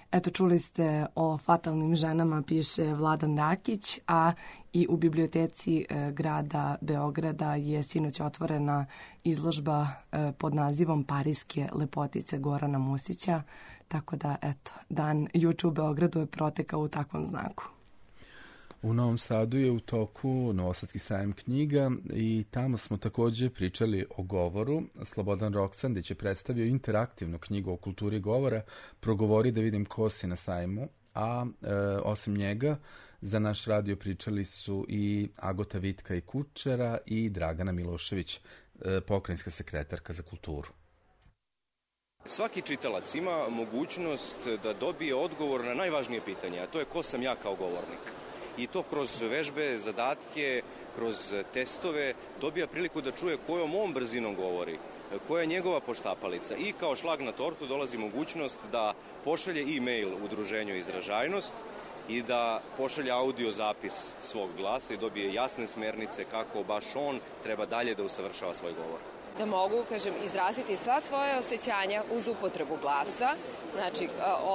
Eto, čuli ste o fatalnim ženama, piše Vladan Rakić, a i u biblioteci grada Beograda je sinoć otvorena izložba pod nazivom Parijske lepotice Gorana Musića, tako da, eto, dan juče u Beogradu je protekao u takvom znaku. U Novom Sadu je u toku Novosadski sajam knjiga i tamo smo također pričali o govoru. Slobodan Roksandić je predstavio interaktivnu knjigu o kulturi govora Progovori da vidim ko si na sajmu, a osim njega za naš radio pričali su i Agota Vitka i Kučera i Dragana Milošević, pokrajinska sekretarka za kulturu. Svaki čitalac ima mogućnost da dobije odgovor na najvažnije pitanje, a to je ko sam ja kao govornik. I to kroz vežbe, zadatke, kroz testove dobija priliku da čuje kojom on brzinom govori, koja je njegova poštapalica. I kao šlag na tortu dolazi mogućnost da pošalje e-mail udruženju Izražajnost i da pošalje audio zapis svog glasa i dobije jasne smernice kako baš on treba dalje da usavršava svoj govor. Da mogu, izraziti sva svoje osjećanja uz upotrebu glasa. Znači,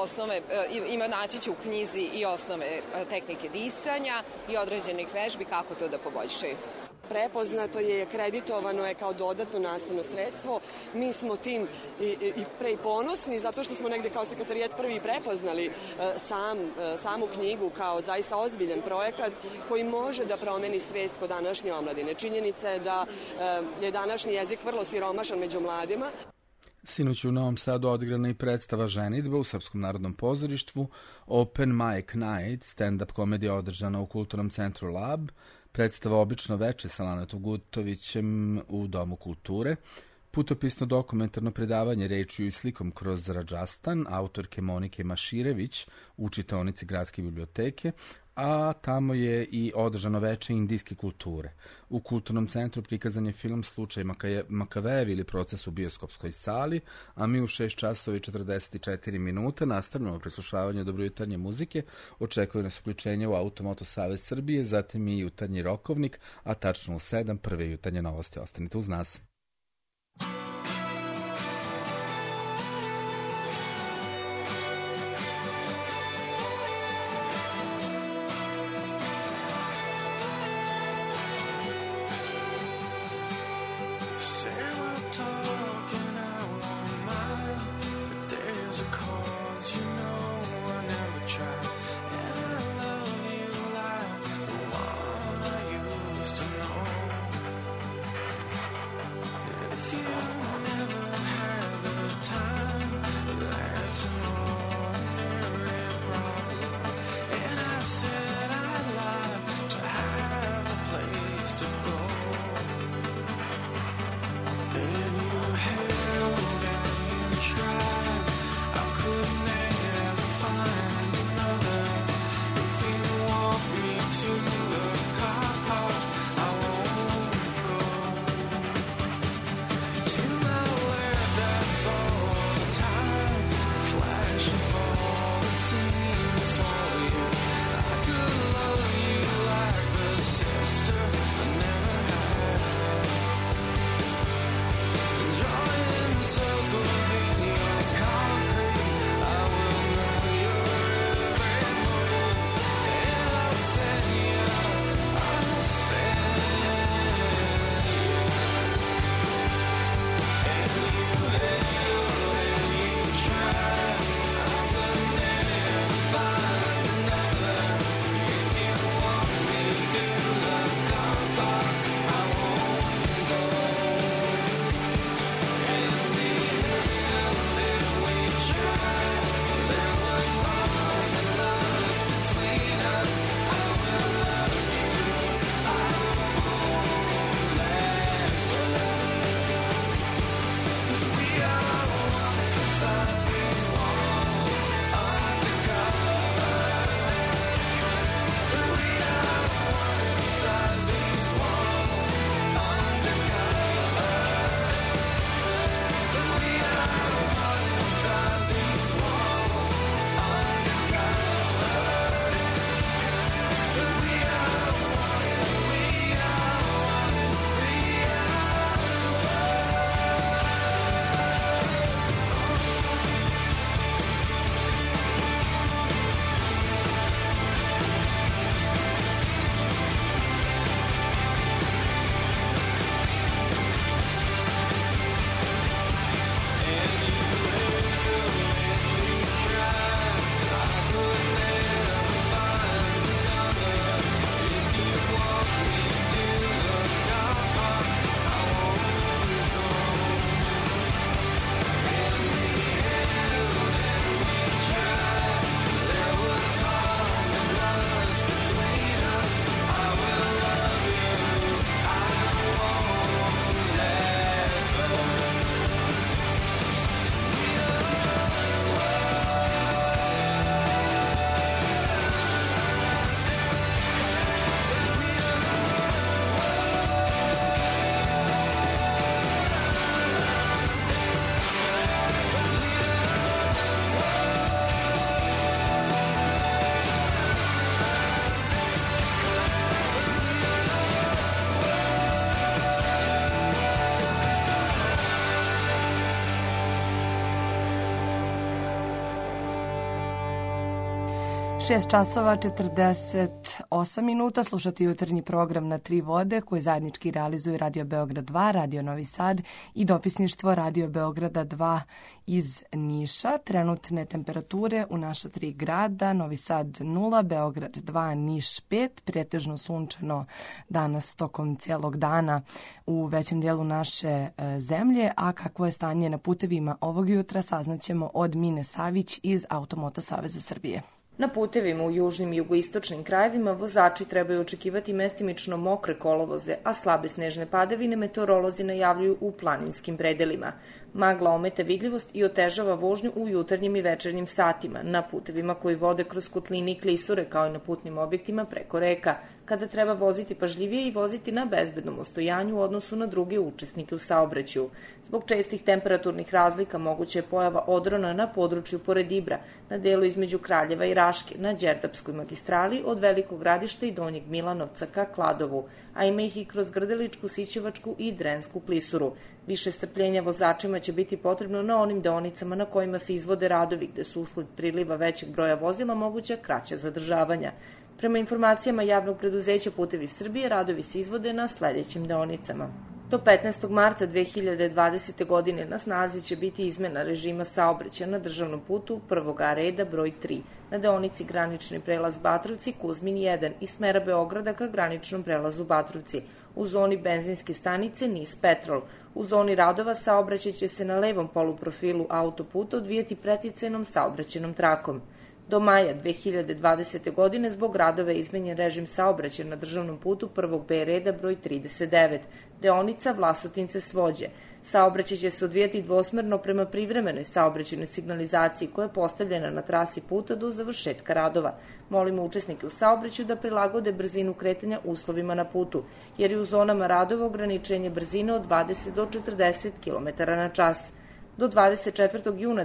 naći ću u knjizi i osnove tehnike disanja i određenih vežbi kako to da poboljšaju. Prepoznato je, kreditovano je kao dodatno nastavno sredstvo. Mi smo tim i pre ponosni zato što smo negde kao sekretarijat prvi prepoznali samu knjigu kao zaista ozbiljan projekat koji može da promeni svest kod današnje omladine. Činjenica je da je današnji jezik vrlo siromašan među mladima. Sinoć u Novom Sadu odigrana i predstava Ženidba u Srpskom narodnom pozorištvu, Open Mic Night, stand-up komedija održana u Kulturnom centru Lab, predstava Obično veče sa Lanatom Gutovićem u Domu kulture, putopisno dokumentarno predavanje rečju i slikom kroz Radžastan, autorke Monike Maširević u čitaonici Gradske biblioteke, a tamo je i održano veče indijske kulture. U Kulturnom centru prikazan je film Slučaj Makavejev ili Proces u bioskopskoj sali, a mi u 6:44 nastavljamo preslušavanje dobrojutarnje muzike. Očekuje nas uključenje u Automoto Savez Srbije, zatim i jutarnji rokovnik, a tačno u 7 prve jutarnje novosti. Ostanite uz nas. 6 časova 48 minuta slušati jutarnji program na Tri vode koji zajednički realizuju Radio Beograd 2, Radio Novi Sad i dopisništvo Radio Beograda 2 iz Niša. Trenutne temperature u naša 3 grada, Novi Sad 0, Beograd 2, Niš 5, pretežno sunčano danas tokom cijelog dana u većem dijelu naše zemlje, a kakvo je stanje na putevima ovog jutra saznaćemo od Mine Savić iz Automoto Saveza Srbije. Na putevima u južnim i jugoistočnim krajevima vozači trebaju očekivati mestimično mokre kolovoze, a slabe snežne padavine meteorolozi najavljuju u planinskim predelima. Magla ometa vidljivost i otežava vožnju u jutarnjim i večernjim satima, na putevima koji vode kroz kotline i klisure, kao i na putnim objektima preko reka, kada treba voziti pažljivije i voziti na bezbednom ostojanju u odnosu na druge učesnike u saobraćaju. Zbog čestih temperaturnih razlika moguća je pojava odrona na području pored Ibra, na delu između Kraljeva i Raške, na Đerdapskoj magistrali od Velikog Gradišta i Donjeg Milanovca ka Kladovu, a ima ih i kroz Grdeličku, Sićevačku i Drensku klisuru. Više strpljenja vozačima će biti potrebno na onim deonicama na kojima se izvode radovi, gde su usled priliva većeg broja vozila moguća kraća zadržavanja. Prema informacijama javnog preduzeća Putevi Srbije, radovi se izvode na sledećim deonicama. Do 15. marta 2020. godine na snazi će biti izmena režima saobraćaja na državnom putu prvoga reda broj 3, na deonici granični prelaz Batrovci, Kuzmin 1 i smera Beograda ka graničnom prelazu Batrovci, u zoni benzinske stanice Nis Petrol. U zoni radova saobraćaj će se na levom poluprofilu autoputa odvijati preticajnom saobraćajnom trakom. Do maja 2020. godine zbog radova je izmenjen režim saobraćaja na državnom putu prvog B reda broj 39, deonica Vlasotince-Svođe. Saobraćaj će se odvijati dvosmerno prema privremenoj saobraćajnoj signalizaciji koja je postavljena na trasi puta do završetka radova. Molimo učesnike u saobraćaju da prilagode brzinu kretanja uslovima na putu, jer je u zonama radova ograničenje brzine od 20 do 40 km na čas. Do 24. juna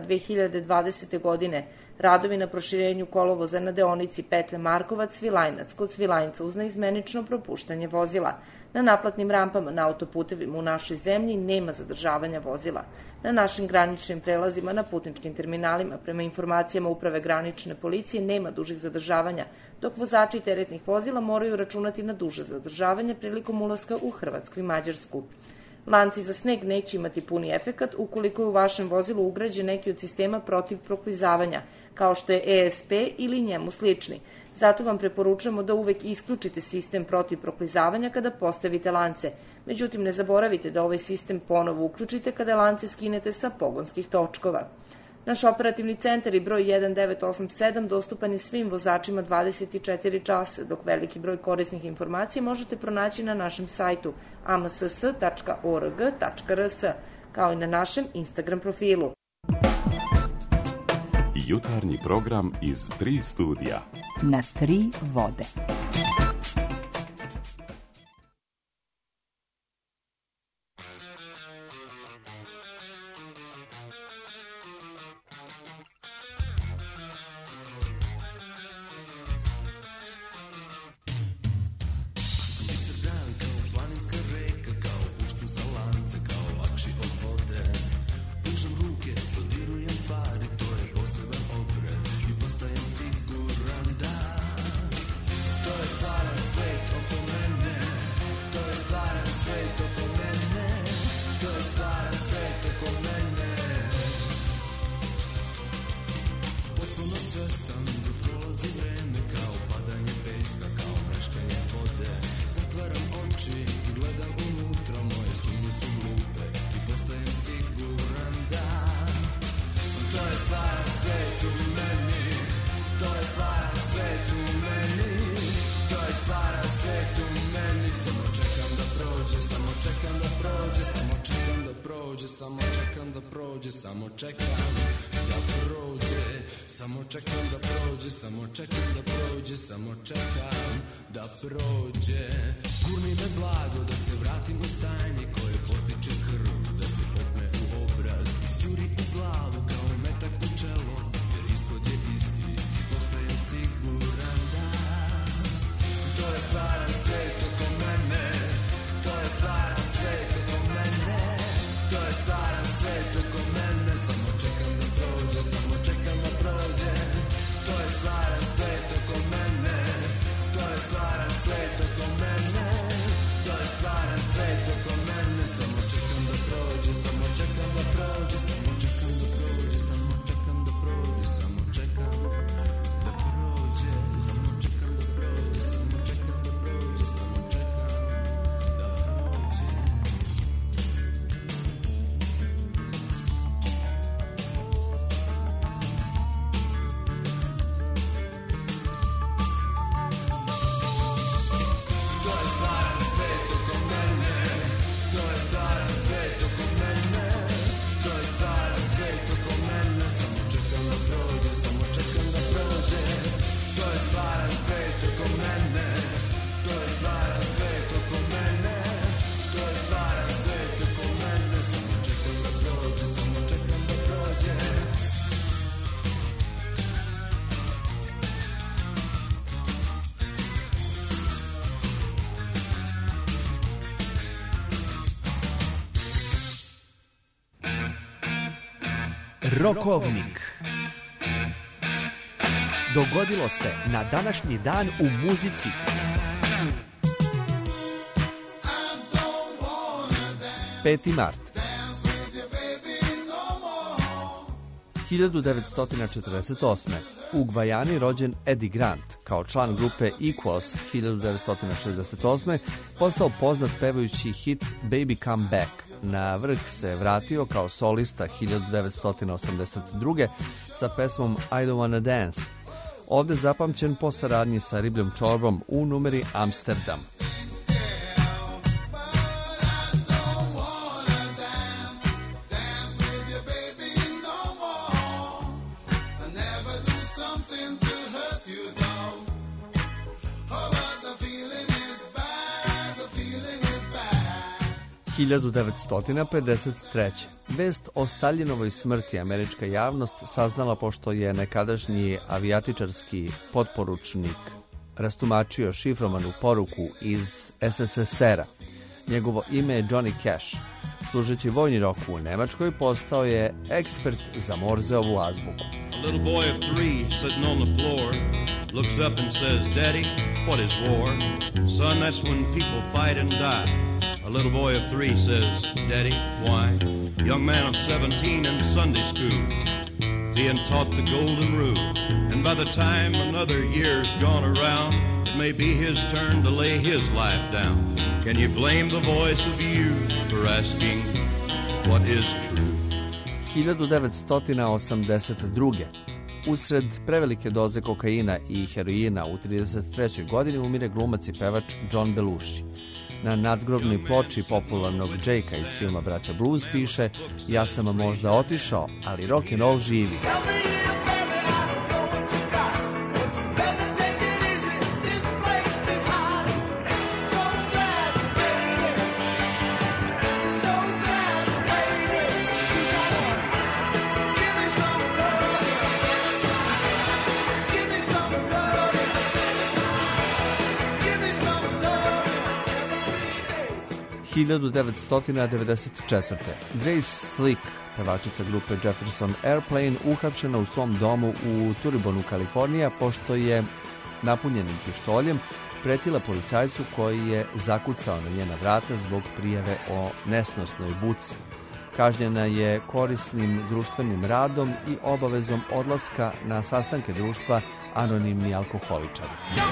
2020. godine radovi na proširenju kolovoza na deonici Petle Markovac-Svilajnac kod Svilajnca uz neizmenično propuštanje vozila. Na naplatnim rampama na autoputevima u našoj zemlji nema zadržavanja vozila. Na našim graničnim prelazima na putničkim terminalima, prema informacijama Uprave granične policije, nema dužih zadržavanja, dok vozači teretnih vozila moraju računati na duže zadržavanje prilikom ulaska u Hrvatsku i Mađarsku. Lanci za sneg neće imati puni efekat ukoliko je u vašem vozilu ugrađen neki od sistema protiv proklizavanja, kao što je ESP ili njemu slični. Zato vam preporučujemo da uvek isključite sistem protiv proklizavanja kada postavite lance. Međutim, ne zaboravite da ovaj sistem ponovo uključite kada lance skinete sa pogonskih točkova. Naš operativni centar i broj 1987 dostupan je svim vozačima 24 časa, dok veliki broj korisnih informacija možete pronaći na našem sajtu amss.org.rs, kao i na našem Instagram profilu. Jutarnji program iz 3 studija. Na 3 vode. Samo čekam da prođe, to je stvaran svet svet oko mene, samo čekam da prođe, samo čekam da prođe, samo čekam da prođe, samo čekam da prođe, samo čekam da prođe, samo čekam da prođe, samo čekam da prođe, samo čekam da prođe. To je stvaran svet oko mene, to je stvaran svet oko mene, to je stvaran svet oko mene, samo čekam da prođe, samo čekam da prođe. To je stvaran svet oko mene, to je stvaran svet oko mene, to je stvaran svet oko mene, samo čekam da prođe, samo čekam da prođe. Rokovnik. Dogodilo se na današnji dan u muzici. Peti mart. 1948. U Gvajani rođen Eddie Grant, kao član grupe Equals 1968. postao poznat pevajući hit Baby Come Back. Na vrh se vratio kao solista 1982. sa pesmom I Don't Wanna Dance. Ovde zapamćen po saradnji sa Ribljom čorbom u numeri Amsterdam. Something to hurt you down. Oh, but the feeling is bad, the feeling is bad. 1953. Vest o Staljinovoj smrti američka javnost saznala pošto je nekadašnji avijatičarski potporučnik rastumačio šifrovanu poruku iz SSSR-a. Njegovo ime je Johnny Cash. Služeći vojni rok u Nemačkoj, postao je ekspert za Morzeovu azbuku. A little boy of 3 sitting on the floor looks up and says, Daddy, what is war? Son, that's when people fight and die. A little boy of 3 says, Daddy, why? Young man of 17 in Sunday school, being taught the golden rule. And by the time another year's gone around, it may be his turn to lay his life down. Can you blame the voice of youth for asking what is truth? 1982. Usred prevelike doze kokaina i heroina u 33. godini umire glumac i pevač John Belushi. Na nadgrobnoj ploči popularnog Jakea iz filma Braća Blues piše: ja sam možda otišao, ali rock'n'roll živi. – 1994. Grace Slick, pevačica grupe Jefferson Airplane, uhapšena u svom domu u Turibonu, Kalifornija, pošto je napunjenim pištoljem pretila policajcu koji je zakucao na njena vrata zbog prijave o nesnosnoj buci. Kažnjena je korisnim društvenim radom i obavezom odlaska na sastanke društva Anonimni alkoholičari.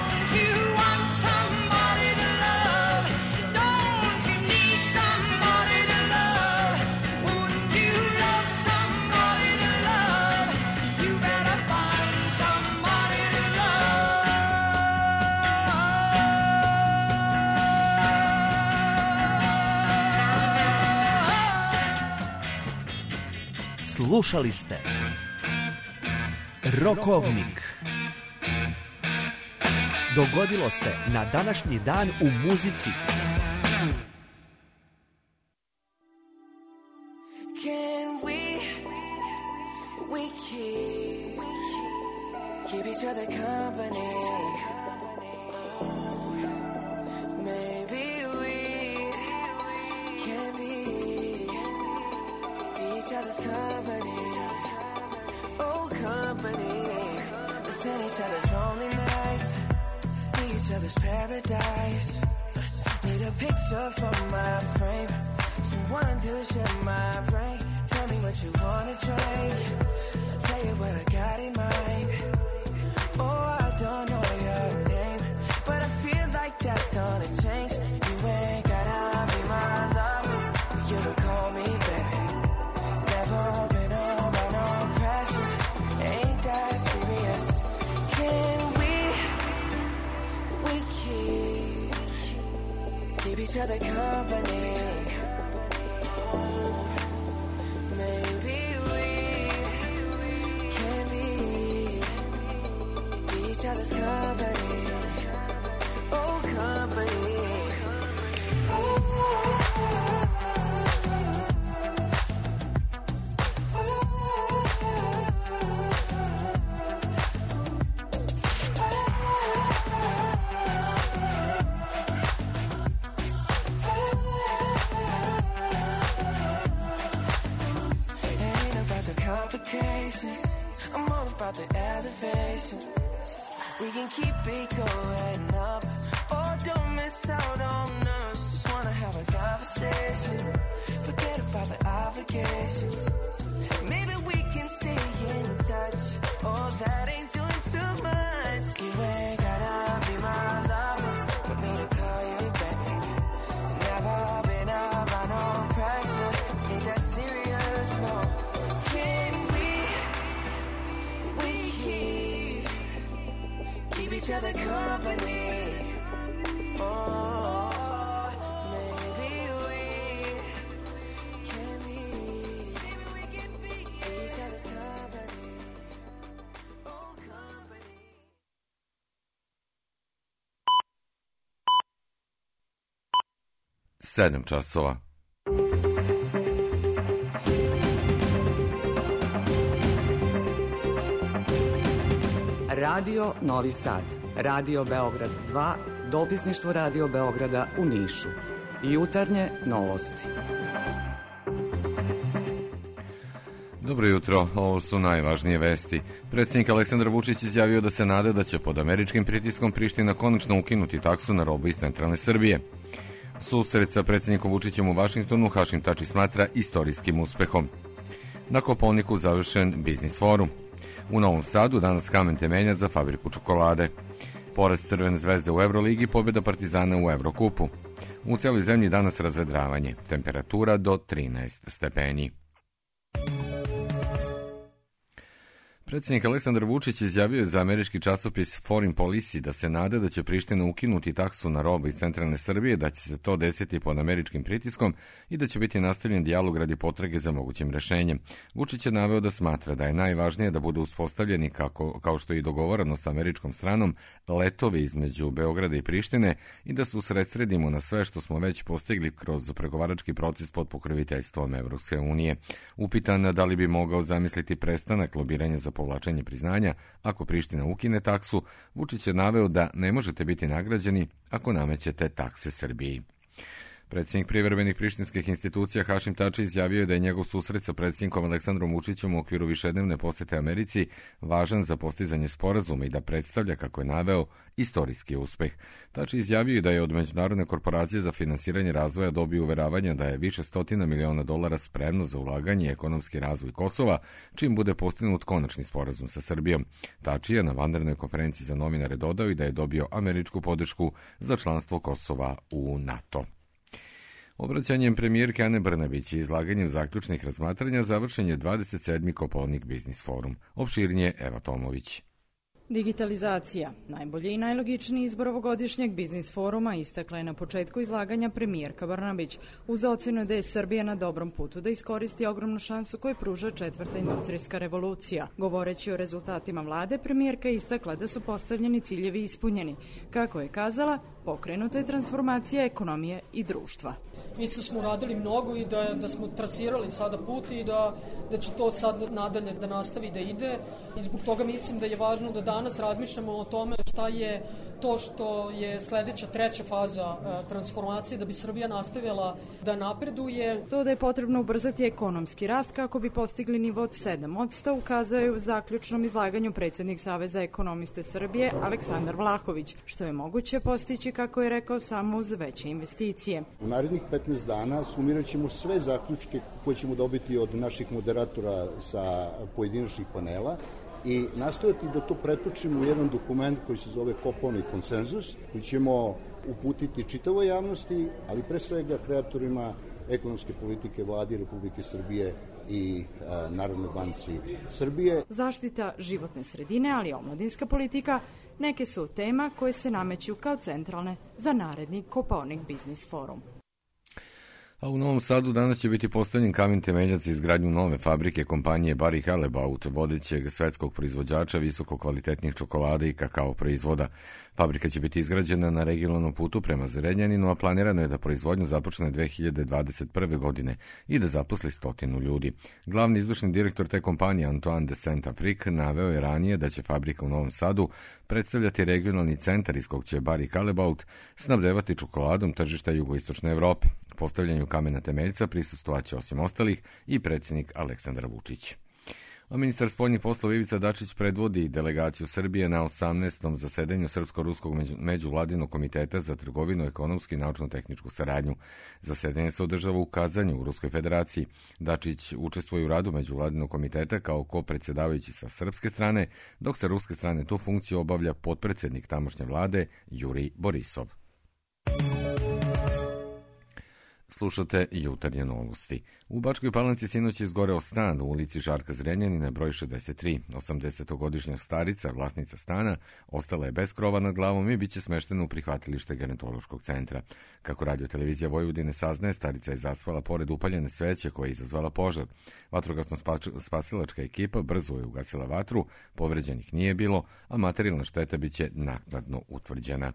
Slušali ste Rokovnik. Dogodilo se na današnji dan u muzici. Can we keep each other company? Oh, maybe we can be each other's company. Oh, company. Let's end each other's lonely nights, be each other's paradise. need a picture from my frame, someone to share my brain. Tell me what you wanna drink, I'll tell you what I got in mind. Oh, I don't know your name, but I feel like that's gonna change. You ain't gotta be my lover for you to call me baby. Never been under no pressure, ain't that serious. Can we keep each other company? Maybe we can be each other's company. Oh, company. I'm all about the elevation. We can keep it going up. Oh, don't miss out on us. Just wanna have a conversation. Forget about the obligations. Maybe we can stay in touch. Oh, that ain't doing too much. You ain't gotta be my lover for me to call you baby. Never been up by no pressure. Ain't that serious, no. Keep each other company. Oh, maybe we can be each other's company. Oh, company. 7 časova. Radio Novi Sad, Radio Beograd 2, dopisništvo Radio Beograda u Nišu. Jutarnje novosti. Dobro jutro, ovo su najvažnije vesti. Predsjednik Aleksandar Vučić izjavio da se nada da će pod američkim pritiskom Priština konačno ukinuti taksu na robu iz centralne Srbije. Susret sa predsjednikom Vučićem u Vašingtonu Hašim Tači smatra istorijskim uspehom. Na Kopaoniku završen biznis forum. U Novom Sadu danas kamen temeljac za fabriku čokolade. Poraz Crvene zvezde u Euroligi, pobjeda Partizana u Evrokupu. U cijeloj zemlji danas razvedravanje. Temperatura do 13 stepeni. Predsjednik Aleksandar Vučić izjavio je za američki časopis Foreign Policy da se nada da će Priština ukinuti taksu na robu iz centralne Srbije, da će se to desiti pod američkim pritiskom i da će biti nastavljen dijalog radi potrage za mogućim rešenjem. Vučić je naveo da smatra da je najvažnije da budu uspostavljeni, kao što je i dogovorano sa američkom stranom, letovi između Beograda i Prištine i da se usredsredimo na sve što smo već postigli kroz pregovarački proces pod pokroviteljstvom Evropske unije. Upitan da li bi mogao zamisliti prestanak lobiranja za povlačenje priznanja ako Priština ukine taksu, Vučić je naveo da ne možete biti nagrađeni ako namećete takse Srbiji. Predsjednik privremenih prištinskih institucija Hašim Tači izjavio je da je njegov susret sa predsjednikom Aleksandrom Vučićem u okviru višednevne posete Americi važan za postizanje sporazuma i da predstavlja, kako je naveo, istorijski uspeh. Tači izjavio je da je od Međunarodne korporacije za finansiranje razvoja dobio uveravanja da je više stotina miliona dolara spremno za ulaganje i ekonomski razvoj Kosova, čim bude postignut konačni sporazum sa Srbijom. Tači je na vanrednoj konferenciji za novinare dodao i da je dobio američku podršku za članstvo Kosova u NATO. Obraćanjem premijerke Ane Brnabić i izlaganjem zaključnih razmatranja završen je 27. Kopaonik biznis forum. Opširnije Eva Tomović. Digitalizacija, najbolji i najlogičniji izbor ovogodišnjeg biznis foruma, istakla je na početku izlaganja premijerka Brnabić, uz ocenu da je Srbija na dobrom putu da iskoristi ogromnu šansu koju pruža četvrta industrijska revolucija. Govoreći o rezultatima vlade, premijerka je istakla da su postavljeni ciljevi ispunjeni. Kako je kazala, pokrenuta je transformacija ekonomije i društva. Mislim smo uradili mnogo i da smo trasirali sada put i da će to sad nadalje da nastavi da ide. I zbog toga mislim da je važno da danas razmišljamo o tome šta je to što je sledeća treća faza transformacije da bi Srbija nastavila da napreduje. To da je potrebno ubrzati ekonomski rast kako bi postigli nivo od 7%, ukazao je u zaključnom izlaganju predsjednik Saveza ekonomiste Srbije Aleksandar Vlahović, što je moguće postići, kako je rekao, samo uz veće investicije. U narednih 15 dana sumirat ćemo sve zaključke koje ćemo dobiti od naših moderatora sa pojedinačnih panela i nastojati da to pretočimo u jedan dokument koji se zove Kopovni konsenzus, koji ćemo uputiti čitavoj javnosti, ali pre svega kreatorima ekonomske politike Vladi Republike Srbije i Narodnoj banci Srbije. Zaštita životne sredine, ali i omladinska politika, neke su tema koje se nameću kao centralne za naredni Kopaonik Biznis forum. A u Novom Sadu danas će biti postavljen kamen temeljac za izgradnju nove fabrike kompanije Barry Callebaut, vodećeg svetskog proizvođača visoko kvalitetnih čokolada i kakao proizvoda. Fabrika će biti izgrađena na regionalnom putu prema Zrenjaninu, a planirano je da proizvodnju započne 2021. godine i da zaposli 100 ljudi. Glavni izvršni direktor te kompanije Antoine de Saint-Affrique naveo je ranije da će fabrika u Novom Sadu predstavljati regionalni centar iz kog će Barry Callebaut snabdevati čokoladom tržišta jugoistočne Evrope. Postavljanju kamena temeljca prisustvovaće osim ostalih i predsjednik Aleksandar Vučić. A ministar spoljnih poslova Ivica Dačić predvodi delegaciju Srbije na 18. zasedanju Srpsko-ruskog međuvladinog komiteta za trgovinu, ekonomsku i naučno-tehničku saradnju. Zasedanje se održava u Kazanju u Ruskoj federaciji. Dačić učestvuje u radu međuvladinog komiteta kao ko-predsjedavajući sa srpske strane, dok sa ruske strane tu funkciju obavlja potpredsjednik tamošnje vlade Jurij Borisov. Slušate jutarnje novosti. U Bačkoj Palanci sinoć je izgoreo stan u ulici Žarka Zrenjanina broj 63. 80-godišnja starica, vlasnica stana, ostala je bez krova nad glavom i bit će smeštena u prihvatilište gerontološkog centra. Kako Radio televizija Vojvodine saznaje, starica je zaspala pored upaljene sveće koja je izazvala požar. Vatrogasno-spasilačka ekipa brzo je ugasila vatru, povređenih nije bilo, a materijalna šteta bit će naknadno utvrđena.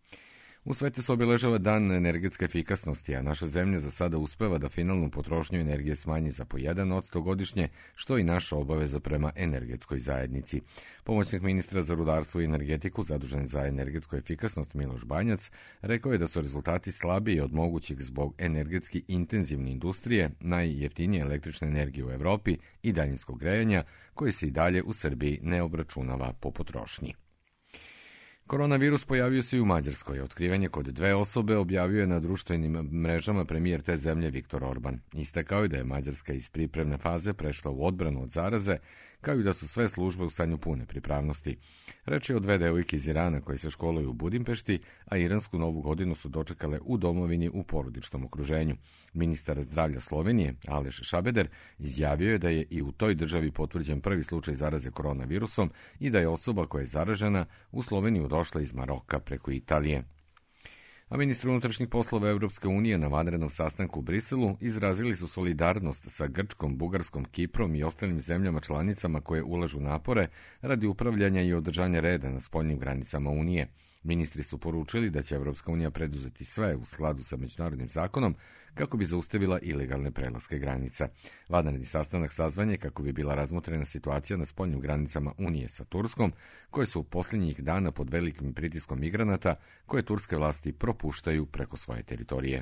U svetu se obeležava dan energetske efikasnosti, a naša zemlja za sada uspeva da finalnu potrošnju energije smanji za po 1% godišnje, što je i naša obaveza prema energetskoj zajednici. Pomoćnik ministra za rudarstvo i energetiku zadužen za energetsku efikasnost Miloš Banjac rekao je da su rezultati slabiji od mogućih zbog energetski intenzivne industrije, najjeftinije električne energije u Evropi i daljinskog grejanja, koje se i dalje u Srbiji ne obračunava po potrošnji. Koronavirus pojavio se i u Mađarskoj. Otkrivanje kod 2 osobe objavio je na društvenim mrežama premijer te zemlje Viktor Orban. Istakao je da je Mađarska iz pripremne faze prešla u odbranu od zaraze, kao i da su sve službe u stanju pune pripravnosti. Reč je o 2 devojke iz Irana koje se školuju u Budimpešti, a iransku novu godinu su dočekale u domovini u porodičnom okruženju. Ministar zdravlja Slovenije, Aleš Šabeder, izjavio je da je i u toj državi potvrđen prvi slučaj zaraze koronavirusom i da je osoba koja je zaražena u Sloveniju došla iz Maroka preko Italije. A ministri unutrašnjih poslova Evropske unije na vanrednom sastanku u Briselu izrazili su solidarnost sa Grčkom, Bugarskom, Kiprom i ostalim zemljama članicama koje ulažu napore radi upravljanja i održanja reda na spoljnim granicama Unije. Ministri su poručili da će Evropska unija preduzeti sve u skladu sa međunarodnim zakonom kako bi zaustavila ilegalne prelaske granica. Vanredni sastanak sazvan je kako bi bila razmotrena situacija na spoljnim granicama Unije sa Turskom, koje su posljednjih dana pod velikim pritiskom migranata koje turske vlasti propuštaju preko svoje teritorije.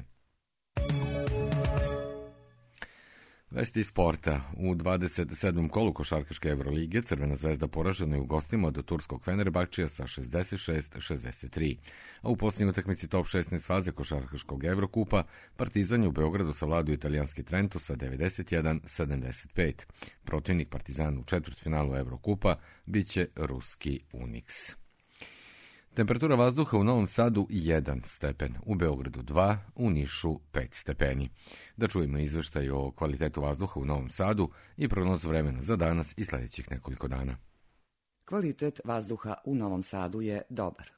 Vesti iz sporta. U 27. kolu košarkaške Evrolige Crvena zvezda poražena je u gostima od turskog Fenerbahčija sa 66-63. A u posljednjoj utakmici top 16 faze košarkaškog Evrokupa Partizan je u Beogradu savladao italijanski Trento sa 91-75. Protivnik Partizana u četvrtfinalu Evrokupa biće ruski Unix. Temperatura vazduha u Novom Sadu 1 stepen, u Beogradu 2, u Nišu 5 stepeni. Da čujemo izveštaj o kvalitetu vazduha u Novom Sadu i prognozu vremena za danas i sljedećih nekoliko dana. Kvalitet vazduha u Novom Sadu je dobar.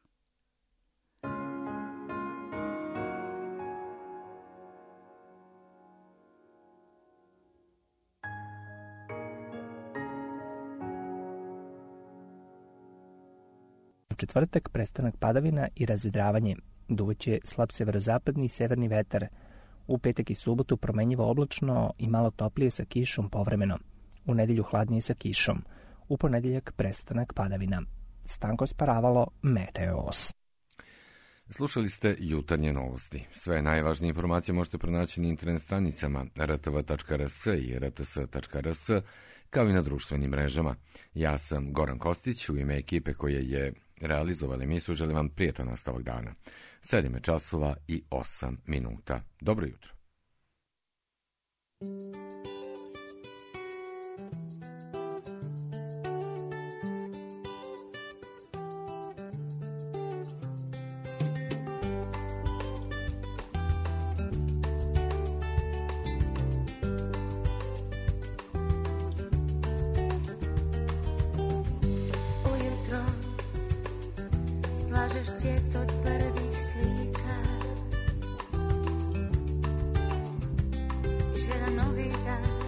Četvrtak prestanak padavina i razvedravanje. Duvaće slab severozapadni i severni vetar. U petak i subotu promenjivo oblačno i malo toplije sa kišom povremeno. U nedelju hladnije sa kišom. U ponedeljak prestanak padavina. Stanko sparavalo Meteos. Slušali ste Jutarnje novosti. Sve najvažnije informacije možete pronaći na internet stranicama rtv.rs i rts.rs, kao i na društvenim mrežama. Ja sam Goran Kostić, u ime ekipe koje je realizovala emisiju, želim vam prijatan nastavak dana. 7 časova i 8 minuta. Dobro jutro. Slažeš svijet od prvih slika, još jedan novi dan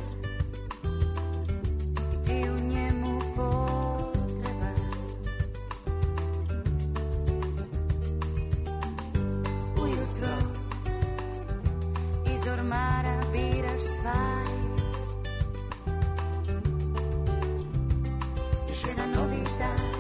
i ti u njemu potreba. Ujutro iz ormara biraš stvari, još jedan novi dan.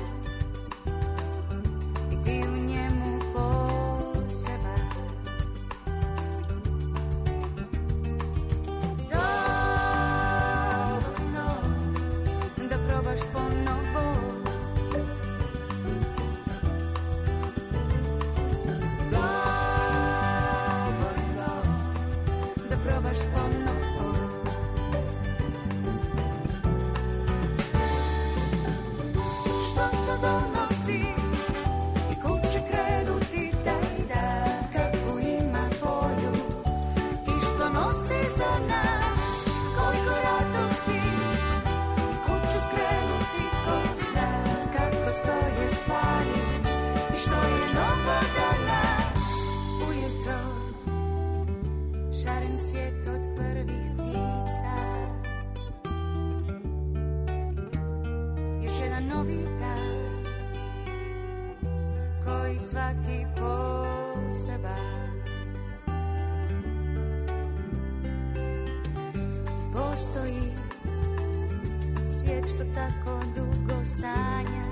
Svaki poseban postoji svijet što tako dugo sanja,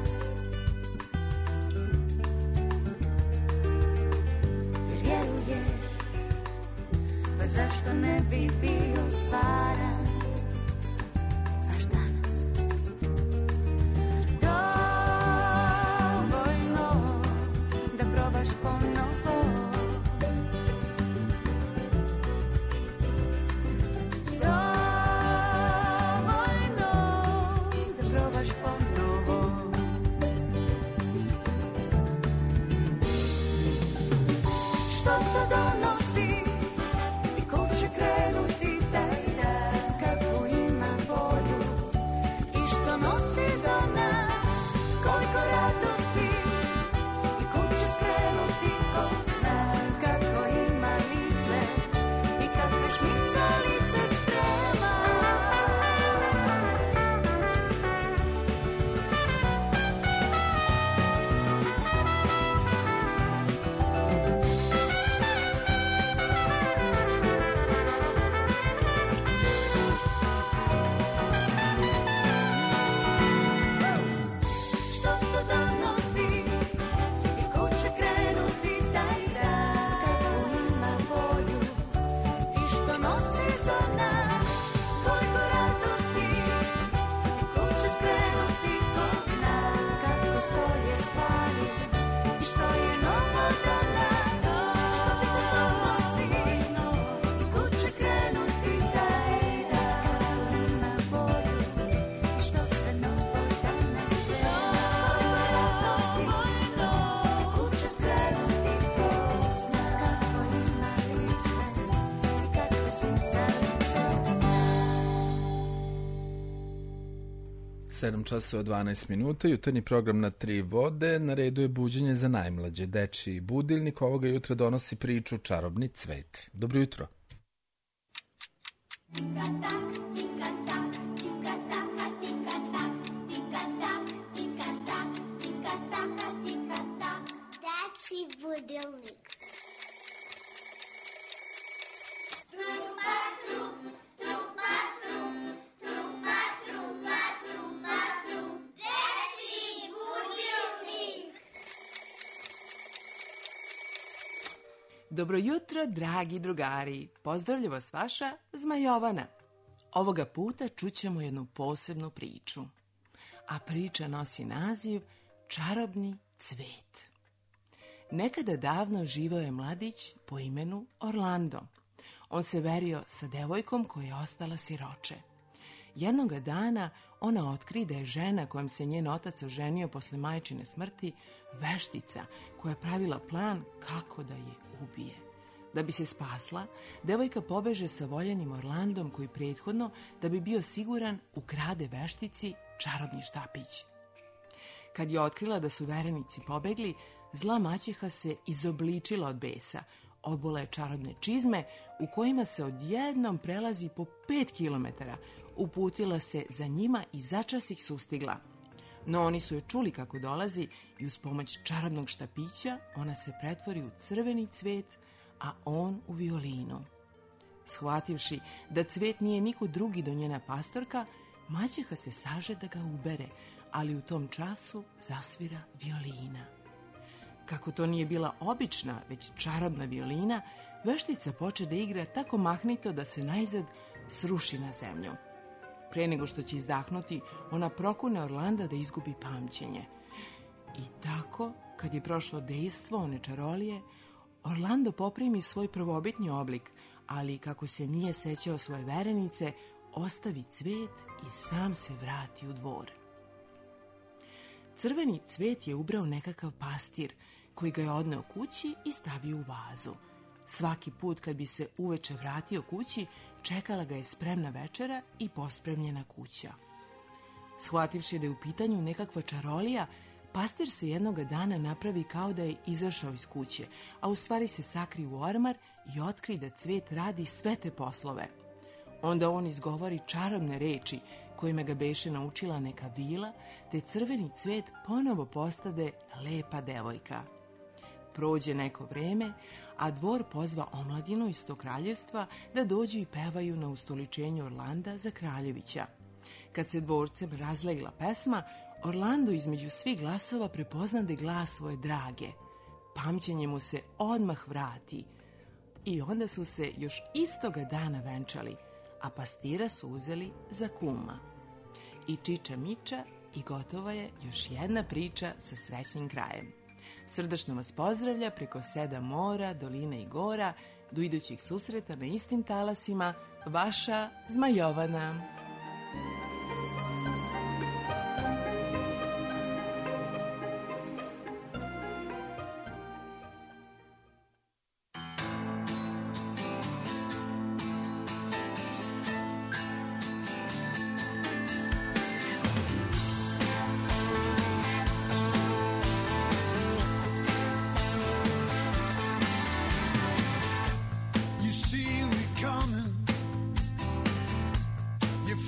jer vjeruje, pa zašto ne bi bio stvaran baš danas. Probaš ponovo, dovoljno da probaš ponovo. Što to donosi i kud će krenuti taj dan, kako ima volju i što nosi za nas, koliko radosti. Kako ima lice i kad pesmica lice sprema. Što to donosi i kud će krenuti taj dan, kako ima volju i što nosi za nas, koliko radosti i kud će skrenuti, tko zna kako stoje stvari i što je novo danas. Što ti to donosi i kud će skrenuti taj dan, kako ima volju i što se novo danas sprema. Koliko radosti i kud će skrenuti, tko zna kako ima lice i kad pesmica lice zna. 7 časova 12 minuta, jutarnji program na 3 vode, na redu je buđenje za najmlađe. Dečiji budilnik ovoga jutra donosi priču Čarobni cvet. Dobro jutro. Dečiji budilnik. Dobro jutro, dragi drugari. Pozdravlja vas vaša Zmajovana. Ovoga puta čućemo jednu posebnu priču. A priča nosi naziv Čarobni cvet. Nekada davno živeo je mladić po imenu Orlando. On se verio sa devojkom koja je ostala siroče. Jednoga dana ona otkri da je žena kojom se njen otac oženio posle majčine smrti veštica koja je pravila plan kako da je ubije. Da bi se spasla, devojka pobeže sa voljenim Orlandom koji prethodno, da bi bio siguran, ukrade veštici čarobni štapić. Kad je otkrila da su verenici pobegli, zla maćeha se izobličila od besa, obula je čarobne čizme u kojima se odjednom prelazi po 5 kilometara, uputila se za njima i začas ih sustigla. No oni su je čuli kako dolazi i uz pomoć čarobnog štapića ona se pretvori u crveni cvet, a on u violinu. Shvativši da cvet nije niko drugi do njena pastorka, maćeha se saže da ga ubere, ali u tom času zasvira violina. Kako to nije bila obična, već čarobna violina, veštica poče da igra tako mahnito da se najzad sruši na zemlju. Pre nego što će izdahnuti, ona prokune Orlanda da izgubi pamćenje. I tako, kad je prošlo dejstvo one čarolije, Orlando poprimi svoj prvobitni oblik, ali kako se nije sećao svoje verenice, ostavi cvet i sam se vrati u dvor. Crveni cvet je ubrao nekakav pastir, koji ga je odneo kući i stavio u vazu. Svaki put kad bi se uveče vratio kući, čekala ga je spremna večera i pospremljena kuća. Shvativši da je u pitanju nekakva čarolija, pastir se jednoga dana napravi kao da je izašao iz kuće, a u stvari se sakri u ormar i otkri da cvet radi sve te poslove. Onda on izgovori čarobne reči kojima ga beše naučila neka vila, te crveni cvet ponovo postade lepa devojka. Prođe neko vreme, a dvor pozva omladinu iz tog kraljevstva da dođu i pevaju na ustoličenju Orlanda za kraljevića. Kad se dvorcem razlegla pesma, Orlando između svih glasova prepoznade glas svoje drage. Pamćenje mu se odmah vrati i onda su se još istoga dana venčali, a pastira su uzeli za kuma. I čiča miča i gotova je još jedna priča sa srećnim krajem. Srdačno vas pozdravlja preko 7 mora, dolina i gora, do idućih susreta na istim talasima, vaša Zmajovana. You see me coming, you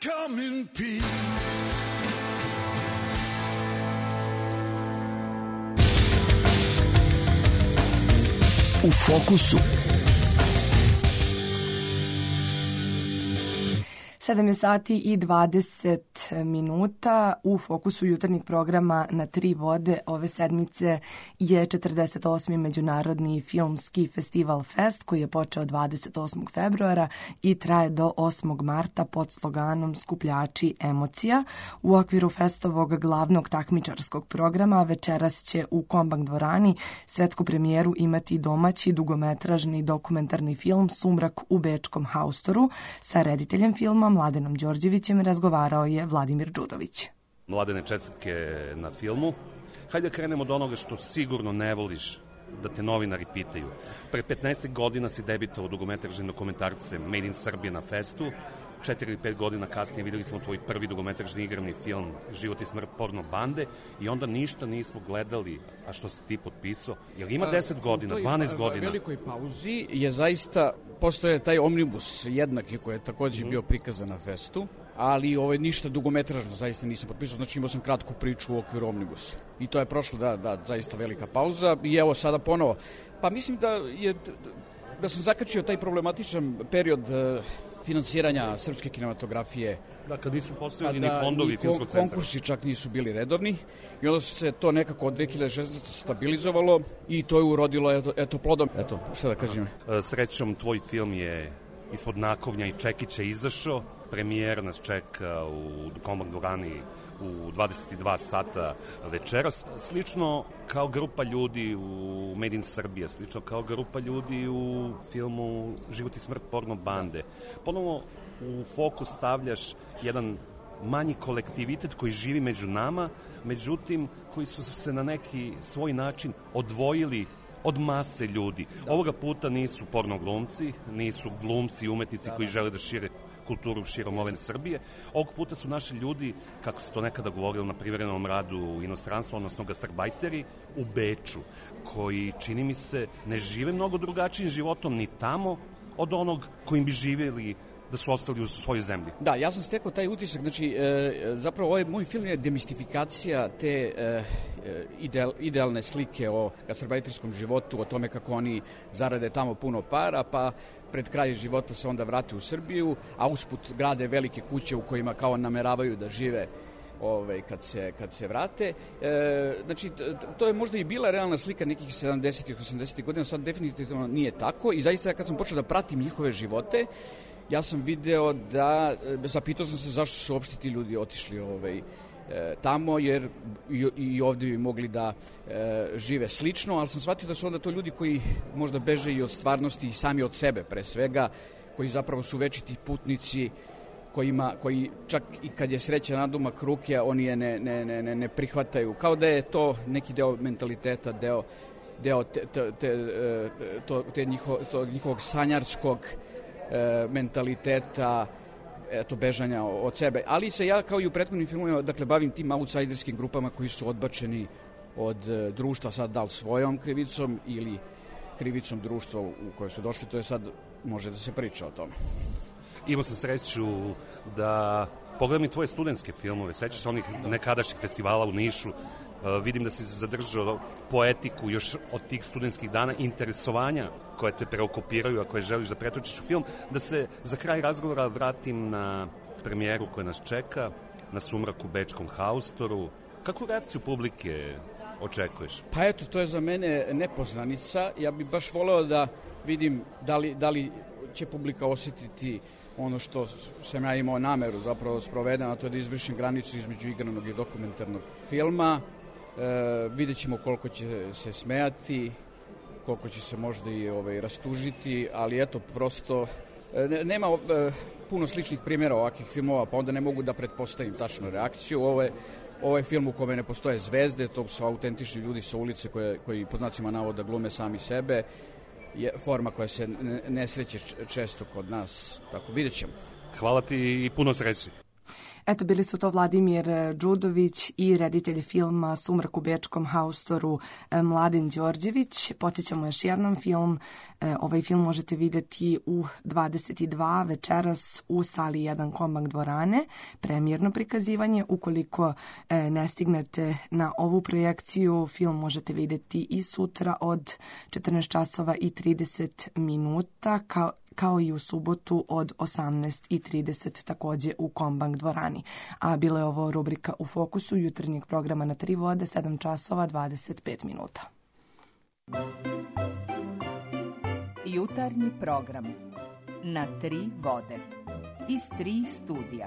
come in peace. U fokusu. 7 sati i 20 minuta. U fokusu jutarnjih programa na Tri vode ove sedmice je 48. Međunarodni filmski festival Fest koji je počeo 28. februara i traje do 8. marta pod sloganom Skupljači emocija. U okviru festovog glavnog takmičarskog programa večeras će u Kombank dvorani svetsku premijeru imati domaći dugometražni dokumentarni film Sumrak u Bečkom haustoru. Sa rediteljem filma Mladenom Đorđevićem razgovarao je Vladimir Đudović. Mladene, čestitke na filmu. Hajde da krenemo od onoga što sigurno ne voliš da te novinari pitaju. Pre 15 godina si debitovao dugometražnim dokumentarcem Made in Serbia na festu. 4 ili 5 godina kasnije videli smo tvoj prvi dugometražni igrani film Život i smrt porno bande i onda ništa nismo gledali, a što si ti potpisao. Jel ima 10 godina, 12 godina? U velikoj pauzi je zaista postoje taj omnibus jednaki koji je također bio prikazan na festu, ali ništa dugometražno zaista nisam potpisao, znači imao sam kratku priču u okviru omnibusa. I to je prošlo, da, zaista velika pauza i evo sada ponovo. Pa mislim da sam zakačio taj problematičan period finansiranja srpske kinematografije. Da, kad nisu postavili ni fondovi filmskog centra. Konkursi čak nisu bili redovni i onda se to nekako od 2016. stabilizovalo i to je urodilo eto plodom. Eto, šta da kažem. Srećom, tvoj film je ispod nakovnja i čekića izašao. Premijera nas čeka u Kombank dvorani u 22 sata večeras. Slično kao grupa ljudi u Made in Serbia, slično kao grupa ljudi u filmu Život i smrt porno bande. Ponovo u fokus stavljaš jedan manji kolektivitet koji živi među nama, međutim koji su se na neki svoj način odvojili od mase ljudi. Ovoga puta nisu porno glumci, nisu glumci i umetnici koji žele da šire kulturu širom ove Srbije. Ovog puta su naši ljudi, kako se to nekada govorilo na privremenom radu u inostranstvu, odnosno gastarbajteri u Beču, koji, čini mi se, ne žive mnogo drugačijim životom ni tamo od onog kojim bi živjeli da su ostali u svojoj zemlji. Da, ja sam stekao taj utisak, znači zapravo ovaj moj film je demistifikacija te idealne slike o gastarbajterskom životu, o tome kako oni zarade tamo puno para, pa pred kraj života se onda vrate u Srbiju, a usput grade velike kuće u kojima kao nameravaju da žive kad se vrate. Znači, to je možda i bila realna slika nekih 70-ih, 80-ih godina, sad definitivno nije tako i zaista ja kad sam počeo da pratim njihove živote, ja sam video zapitao sam se zašto su uopšte ti ljudi otišli tamo, jer i ovdje bi mogli da žive slično, ali sam shvatio da su onda to ljudi koji možda beže i od stvarnosti i sami od sebe pre svega, koji zapravo su večiti putnici, koji čak i kad je sreća nadumak ruke, oni je ne prihvataju, kao da je to neki deo mentaliteta, deo njihovog sanjarskog mentaliteta, bežanja od sebe. Ali se ja, kao i u prethodnim filmovima, bavim tim outsiderskim grupama koji su odbačeni od društva, sad da li svojom krivicom ili krivicom društva u koje su došli, to je sad, može da se priča o tome. Imao sam sreću da pogledam i tvoje studentske filmove, sećaš se onih nekadašnjih festivala u Nišu, vidim da si se zadržao poetiku još od tih studentskih dana, interesovanja koje te preokupiraju, a koje želiš da pretočiš u film, da se za kraj razgovora vratim na premijeru koja nas čeka, na Sumraku u Bečkom haustoru. Kakvu reakciju publike očekuješ? Pa eto, to je za mene nepoznanica. Ja bih baš voleo da vidim da li će publika osjetiti ono što sam ja imao nameru zapravo sprovedem, a to je da izbrišem granicu između igranog i dokumentarnog filma. Vidjet ćemo koliko će se smejati, koliko će se možda i rastužiti, ali eto, prosto nema puno sličnih primjera ovakvih filmova, pa onda ne mogu da pretpostavim tačnu reakciju. Ovo je film u kome ne postoje zvezde, to su autentični ljudi sa ulice koji po znacima navoda glume sami sebe, je forma koja se ne sreće često kod nas, tako vidjet ćemo. Hvala ti i puno sreće. Eto, bili su to Vladimir Đudović i reditelj filma Sumrak u bečkom haustoru Mladen Đorđević. Podsjećamo još jednom film. Ovaj film možete vidjeti u 22 večeras u sali 1 Kombank dvorane. Premijerno prikazivanje. Ukoliko ne stignete na ovu projekciju, film možete vidjeti i sutra od 14 časova i 30 minuta, kao i u subotu od 18:30 također u Kombank dvorani. A bila je ovo rubrika U fokusu jutarnjeg programa na 3 vode, 7 časova 25 minuta. Jutarnji program na 3 vode iz 3 studija.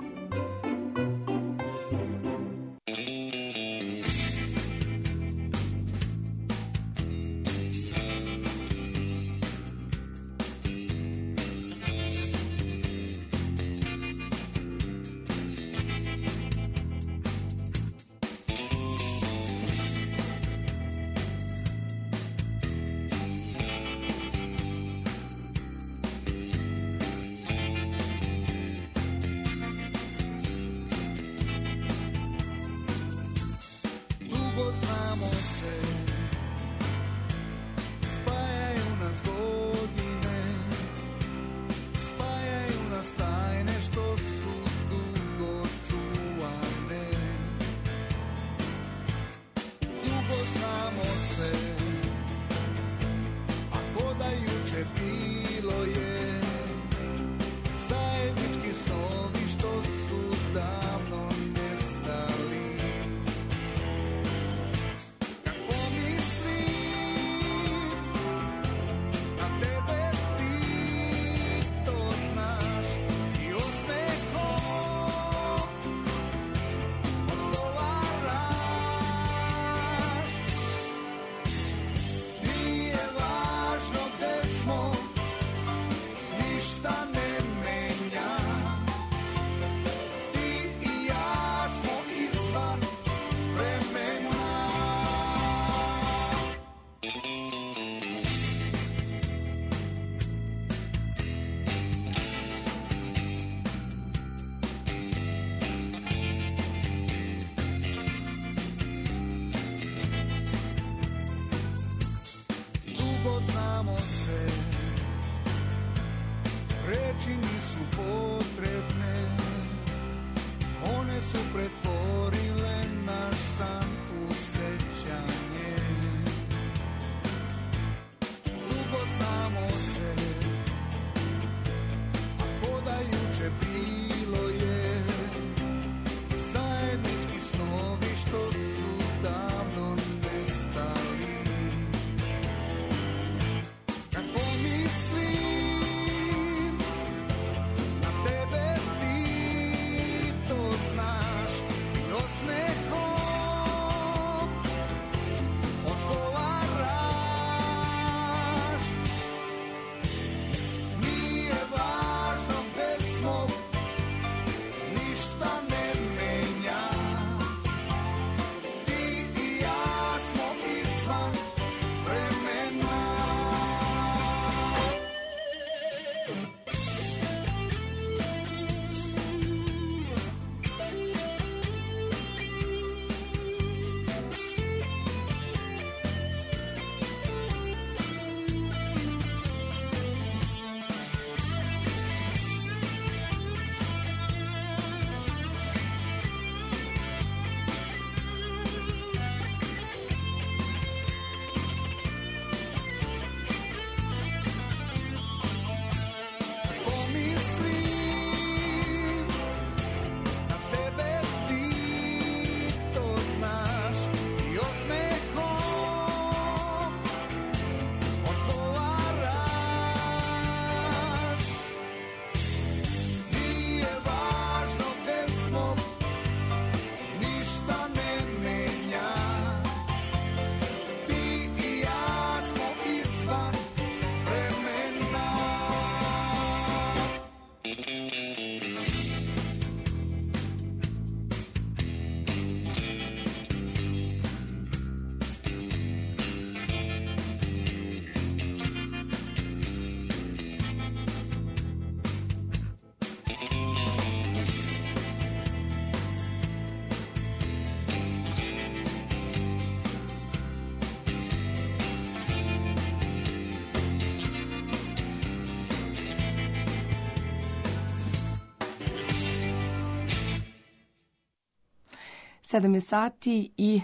7 je sati i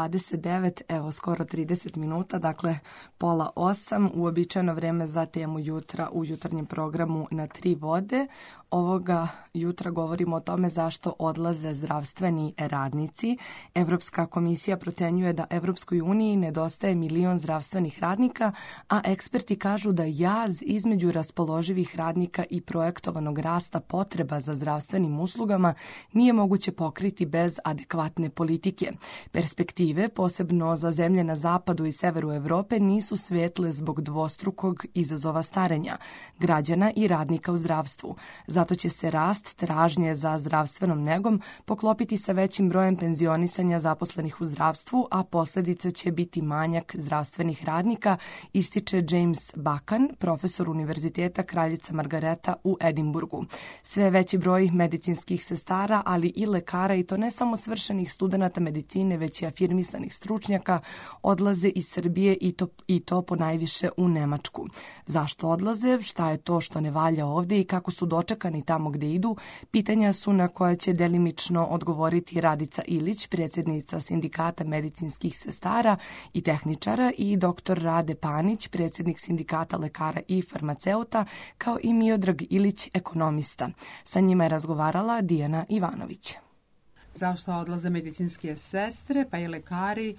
29, evo skoro 30 minuta, dakle pola 8, uobičajeno vreme za temu jutra u jutarnjem programu Na tri vode. Ovoga jutra govorimo o tome zašto odlaze zdravstveni radnici. Evropska komisija procenjuje da Evropskoj uniji nedostaje 1 milion zdravstvenih radnika, a eksperti kažu da jaz između raspoloživih radnika i projektovanog rasta potreba za zdravstvenim uslugama nije moguće pokriti bez adekvatne politike. Perspektive, posebno za zemlje na zapadu i severu Evrope, nisu svetle zbog dvostrukog izazova starenja građana i radnika u zdravstvu. Zato će se rast tražnje za zdravstvenom negom poklopiti sa većim brojem penzionisanja zaposlenih u zdravstvu, a posljedica će biti manjak zdravstvenih radnika, ističe James Buchan, profesor Univerziteta Kraljica Margareta u Edinburgu. Sve veći broj medicinskih sestara, ali i lekara, i to ne samo svršenih studenata medicine, već i afirmisanih stručnjaka, odlaze iz Srbije i to ponajviše u Nemačku. Zašto odlaze? Šta je to što ne valja ovdje i kako su dočekani tamo gdje idu? Pitanja su na koja će delimično odgovoriti Radica Ilić, predsjednica Sindikata medicinskih sestara i tehničara, i dr. Rade Panić, predsjednik Sindikata lekara i farmaceuta, kao i Miodrag Ilić, ekonomista. Sa njima je razgovarala Dijana Ivanović. Zašto odlaze medicinske sestre pa i lekari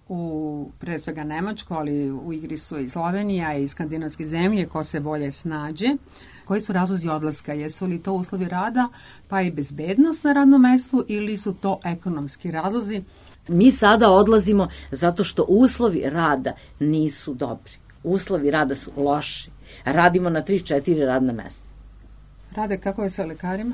u pre svega Nemačku, ali u igri su i Slovenija i skandinavske zemlje, ko se bolje snađe. Koji su razlozi odlaska? Jesu li to uslovi rada pa i bezbednost na radnom mestu ili su to ekonomski razlozi? Mi sada odlazimo zato što uslovi rada nisu dobri. Uslovi rada su loši. Radimo na 3-4 radna mesta. Rade, kako je sa lekarima?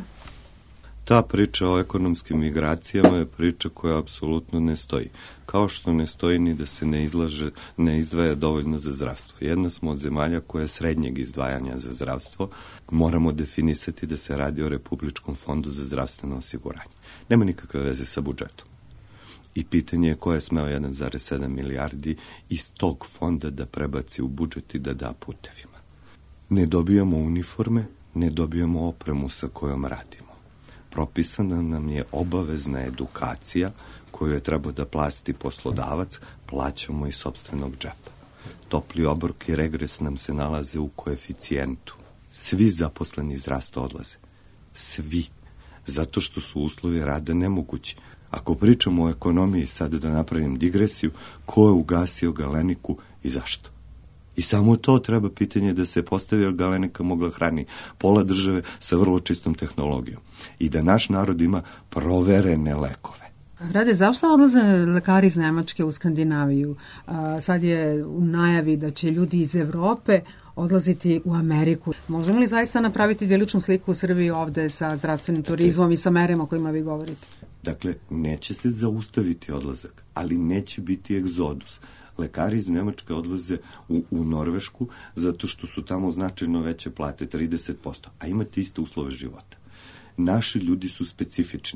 Ta priča o ekonomskim migracijama je priča koja apsolutno ne stoji. Kao što ne stoji ni da se ne izdvaja dovoljno za zdravstvo. Jedna smo od zemalja koja je srednjeg izdvajanja za zdravstvo. Moramo definisati da se radi o Republičkom fondu za zdravstveno osiguranje. Nema nikakve veze sa budžetom. I pitanje je ko je smeo 1,7 milijardi iz tog fonda da prebaci u budžet i da da putevima. Ne dobijamo uniforme, ne dobijamo opremu sa kojom radimo. Propisana nam je obavezna edukacija koju je trebao da plati poslodavac, plaćamo iz sopstvenog džepa. Topli obrok i regres nam se nalaze u koeficijentu. Svi zaposleni iz zdravstva odlaze. Svi. Zato što su uslovi rada nemogući. Ako pričamo o ekonomiji, sad da napravim digresiju, ko je ugasio Galeniku i zašto? I samo to treba pitanje da se postavi, jer Galenika mogla hrani pola države sa vrlo čistom tehnologijom. I da naš narod ima proverene lekove. Rade, zašto odlaze lekari iz Nemačke u Skandinaviju? Sad je u najavi da će ljudi iz Evrope odlaziti u Ameriku. Možemo li zaista napraviti djeličnu sliku u Srbiji ovde sa zdravstvenim turizmom i sa merama o kojima vi govorite? Dakle, neće se zaustaviti odlazak, ali neće biti egzodus. Lekari iz Nemačke odlaze u Norvešku zato što su tamo značajno veće plate, 30%, a imate iste uslove života. Naši ljudi su specifični.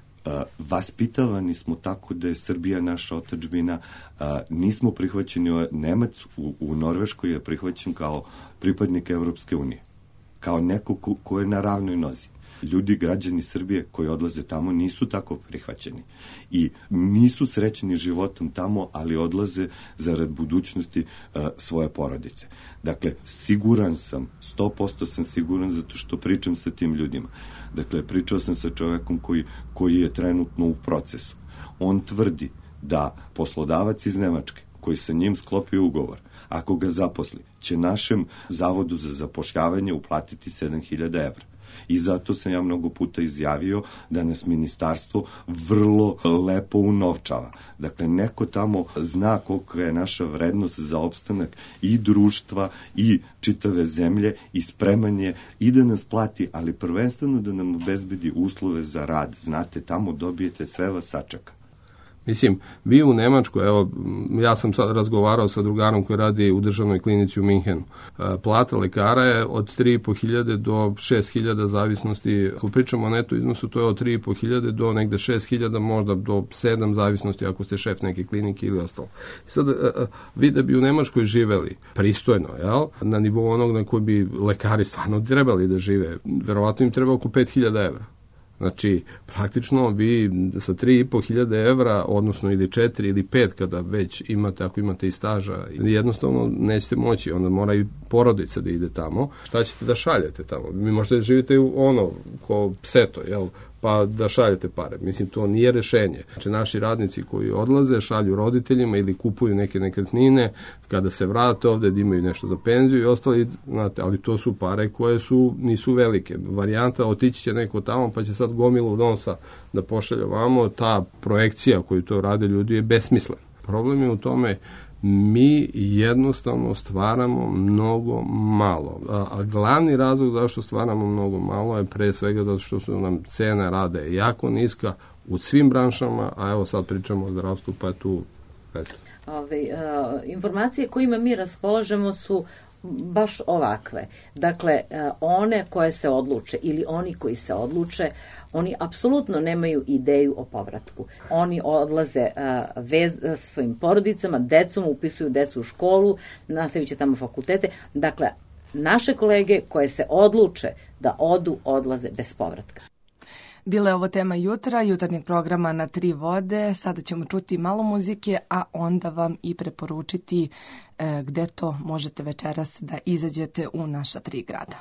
Vaspitavani smo tako da je Srbija naša otadžbina. Nismo prihvaćeni, Nemac u Norveškoj je prihvaćen kao pripadnik Evropske unije, kao neko ko je na ravnoj nozi. Ljudi, građani Srbije koji odlaze tamo nisu tako prihvaćeni i nisu srećeni životom tamo, ali odlaze zarad budućnosti svoje porodice. Dakle, siguran sam, 100% sam siguran zato što pričam sa tim ljudima. Dakle, pričao sam sa čovekom koji je trenutno u procesu. On tvrdi da poslodavac iz Nemačke koji sa njim sklopi ugovor, ako ga zaposli, će našem zavodu za zapošljavanje uplatiti 7.000 evra. I zato sam ja mnogo puta izjavio da nas ministarstvo vrlo lepo unovčava. Dakle, neko tamo zna koliko je naša vrednost za opstanak i društva i čitave zemlje i spremanje i da nas plati, ali prvenstveno da nam obezbedi uslove za rad. Znate, tamo dobijete, sve vas sačeka. Mislim, vi u Nemačkoj, evo, ja sam sad razgovarao sa drugarom koji radi u državnoj klinici u Minhenu. Plata lekara je od 3.500 do 6.000 zavisnosti. Ako pričamo o neto iznosu, to je od 3.500 do negde 6.000, možda do 7 zavisnosti ako ste šef neke klinike ili ostalo. Sad, vi da bi u Nemačkoj živeli pristojno, jel? Na nivou onog na koji bi lekari stvarno trebali da žive, verovatno im treba oko 5.000 evra. Znači, praktično vi sa 3.500 evra, odnosno ili 4 ili 5 kada već imate, ako imate i staža, jednostavno nećete moći, onda mora i porodica da ide tamo. Šta ćete da šaljete tamo? Vi možete živite ko pseto, jel? Pa da šaljete pare. Mislim, to nije rešenje. Znači, naši radnici koji odlaze, šalju roditeljima ili kupuju neke nekretnine, kada se vrate ovde da imaju nešto za penziju i ostali, znate, ali to su pare koje nisu velike. Varijanta, otići će neko tamo pa će sad gomilu novca da pošalje ovamo, ta projekcija koju to rade ljudi je besmislena. Problem je u tome mi jednostavno stvaramo mnogo malo. A glavni razlog zašto stvaramo mnogo malo je pre svega zato što su nam cene rade jako niska u svim branšama, a evo sad pričamo o zdravstvu, pa je tu, eto. Informacije kojima mi raspolažemo su baš ovakve. Dakle, one koje se odluče ili oni koji se odluče, oni apsolutno nemaju ideju o povratku. Oni odlaze sa svojim porodicama, decom, upisuju decu u školu, nastavit će tamo fakultete. Dakle, naše kolege koje se odluče da odlaze bez povratka. Bila je ovo tema jutarnjeg programa Na tri vode. Sada ćemo čuti malo muzike, a onda vam i preporučiti gde to možete večeras da izađete u naša 3 grada.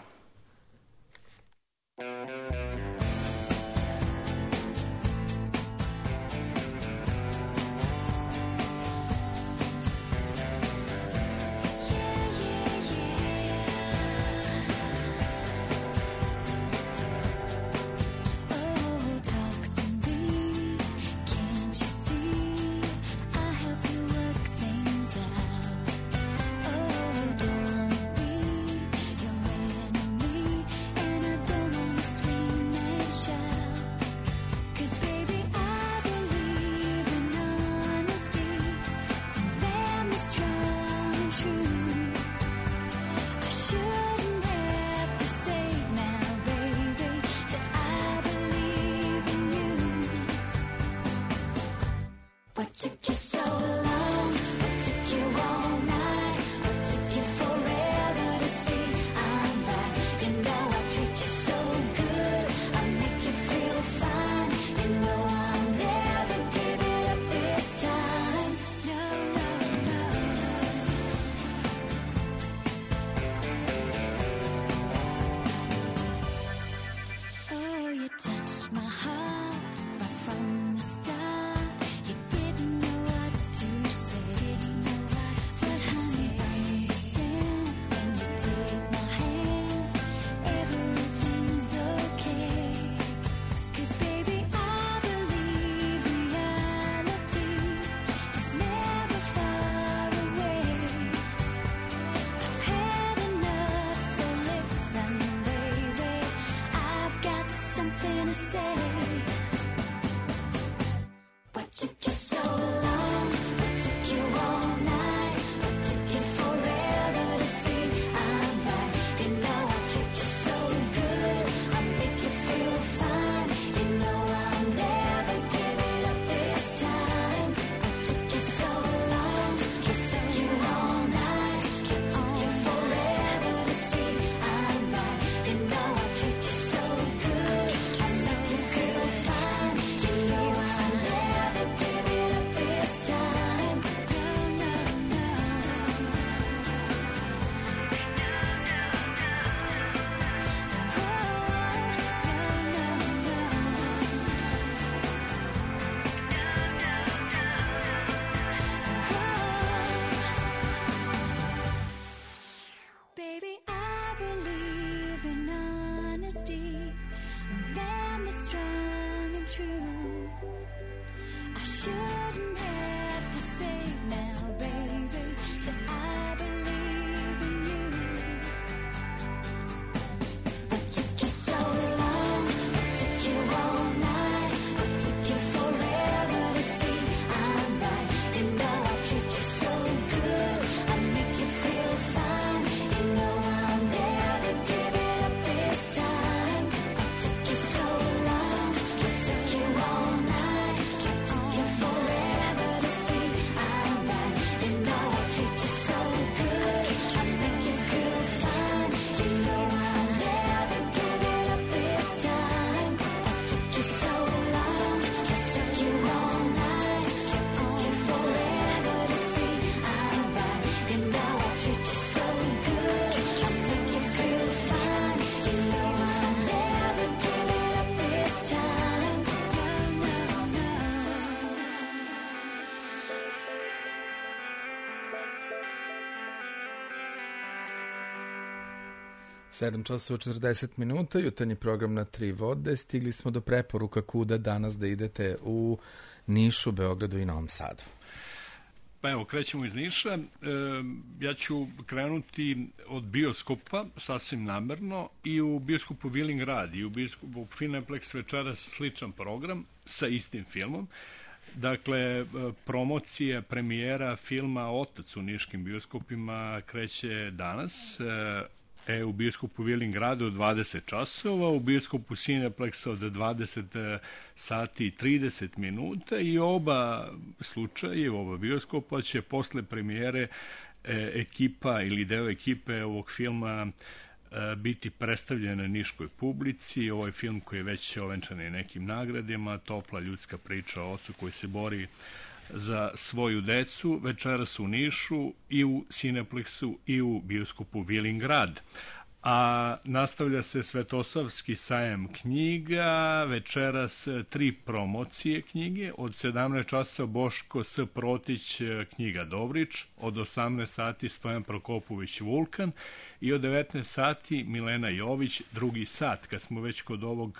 7:40, jutarnji program na Tri vode. Stigli smo do preporuka kuda danas da idete u Nišu, Beogradu i Novom Sadu. Pa evo, krećemo iz Niša. Ja ću krenuti od bioskopa, sasvim namerno, i u bioskopu Vilingrad i u bioskopu Cineplex večeras sličan program sa istim filmom. Dakle, promocija premijera filma Otac u niškim bioskopima kreće danas. U bioskopu Vilingradu od 20 časova, u bioskopu Cineplexa od 20 sati i 30 minuta i oba slučaje, oba bioskopa će posle premijere ekipa ili deo ekipe ovog filma biti predstavljena niškoj publici. Ovo je film koji je već ovenčan i nekim nagradima, topla ljudska priča o ocu koji se bori za svoju decu, večeras u Nišu i u Cineplexu i u bioskopu Vilingrad. A nastavlja se Svetosavski sajam knjiga, večeras 3 promocije knjige, od 17 časova Boško S. Protić knjiga Dobrić, od 18 sati Stojan Prokopović Vulkan i od 19 sati Milena Jović drugi sat. Kad smo već kod ovog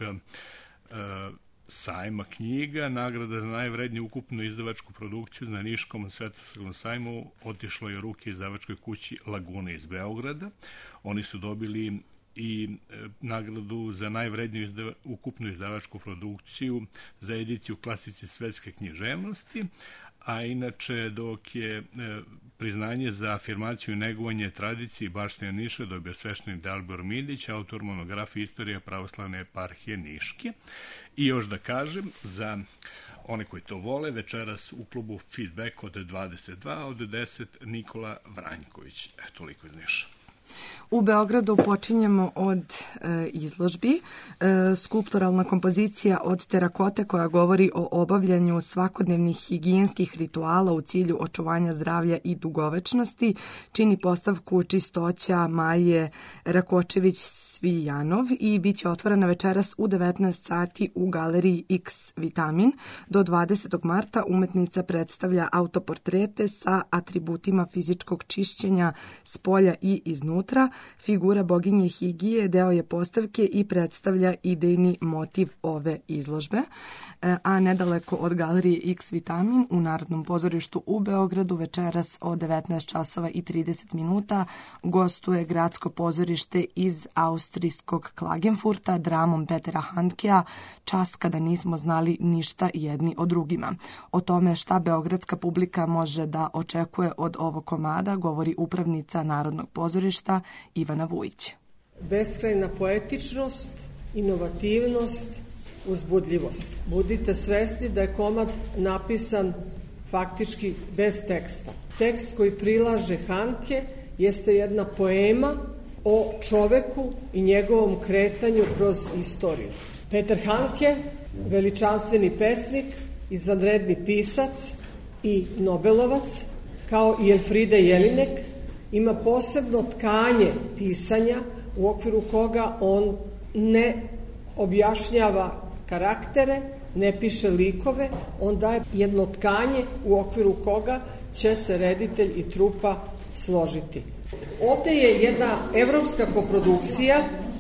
sajma knjiga, nagrada za najvredniju ukupnu izdavačku produkciju na Niškom Svetosavskom sajmu otišlo je u ruke izdavačkoj kući Laguna iz Beograda. Oni su dobili i nagradu za najvredniju ukupnu izdavačku produkciju za ediciju klasici svetske književnosti, a inače dok je priznanje za afirmaciju i negovanje tradicije i baštine Niša dobio sveštenik Dalibor Midić, autor monografije Istorija pravoslavne eparhije Niške. I još da kažem, za one koji to vole, večeras u klubu Feedback od 22, od 10 Nikola Vranjković. Toliko iz Niša. U Beogradu počinjemo od izložbi. Skulpturalna kompozicija od terakote koja govori o obavljanju svakodnevnih higijenskih rituala u cilju očuvanja zdravlja i dugovečnosti čini postavku Čistoća Maje Rakočević-Svijanov i bit će otvorena večeras u 19 sati u galeriji X Vitamin. Do 20. marta umetnica predstavlja autoportrete sa atributima fizičkog čišćenja s polja i iznutra. Figura boginje Higije deo je postavke i predstavlja idejni motiv ove izložbe. A nedaleko od galerije X Vitamin u Narodnom pozorištu u Beogradu večeras od 19 časova i 30 minuta gostuje Gradsko pozorište iz austrijskog Klagenfurta dramom Petera Handkea Čas kada nismo znali ništa jedni o drugima. O tome šta beogradska publika može da očekuje od ovog komada govori upravnica Narodnog pozorišta Ivana Vujić. Beskrajna poetičnost, inovativnost, uzbudljivost. Budite svesni da je komad napisan faktički bez teksta. Tekst koji prilaže Handke jeste jedna poema o čoveku i njegovom kretanju kroz istoriju. Peter Handke, veličanstveni pesnik, izvanredni pisac i Nobelovac, kao i Elfride Jelinek, ima posebno tkanje pisanja u okviru koga on ne objašnjava karaktere, ne piše likove, on daje jedno tkanje u okviru koga će se reditelj i trupa složiti. Ovde je jedna evropska koprodukcija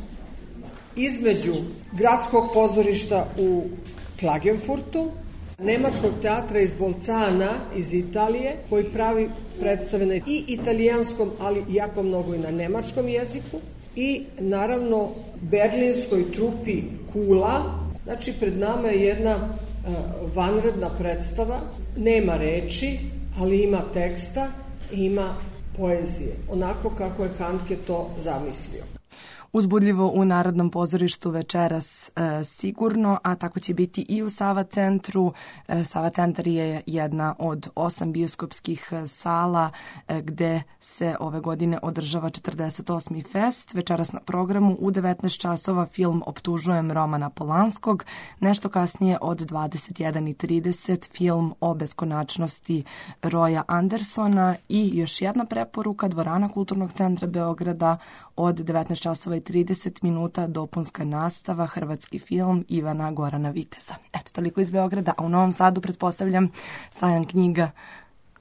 između Gradskog pozorišta u Klagenfurtu, Nemačkog teatra iz Bolcana iz Italije, koji pravi predstave na i italijanskom, ali jako mnogo i na nemačkom jeziku, i naravno berlinskoj trupi Kula. Znači, pred nama je jedna vanredna predstava, nema reči, ali ima teksta i ima poezije, onako kako je Handke to zamislio. Uzbudljivo u Narodnom pozorištu večeras sigurno, a tako će biti i u Sava centru. Sava centar je jedna od 8 bioskopskih sala gde se ove godine održava 48. fest. Večeras na programu u 19 časova film Optužujem Romana Polanskog. Nešto kasnije od 21:30 film o beskonačnosti Roya Andersona i još jedna preporuka Dvorana Kulturnog centra Beograda od 19 časova i 30 minuta dopunska nastava, hrvatski film Ivana Gorana Viteza. Eto, toliko iz Beograda, a u Novom Sadu pretpostavljam sajam knjiga.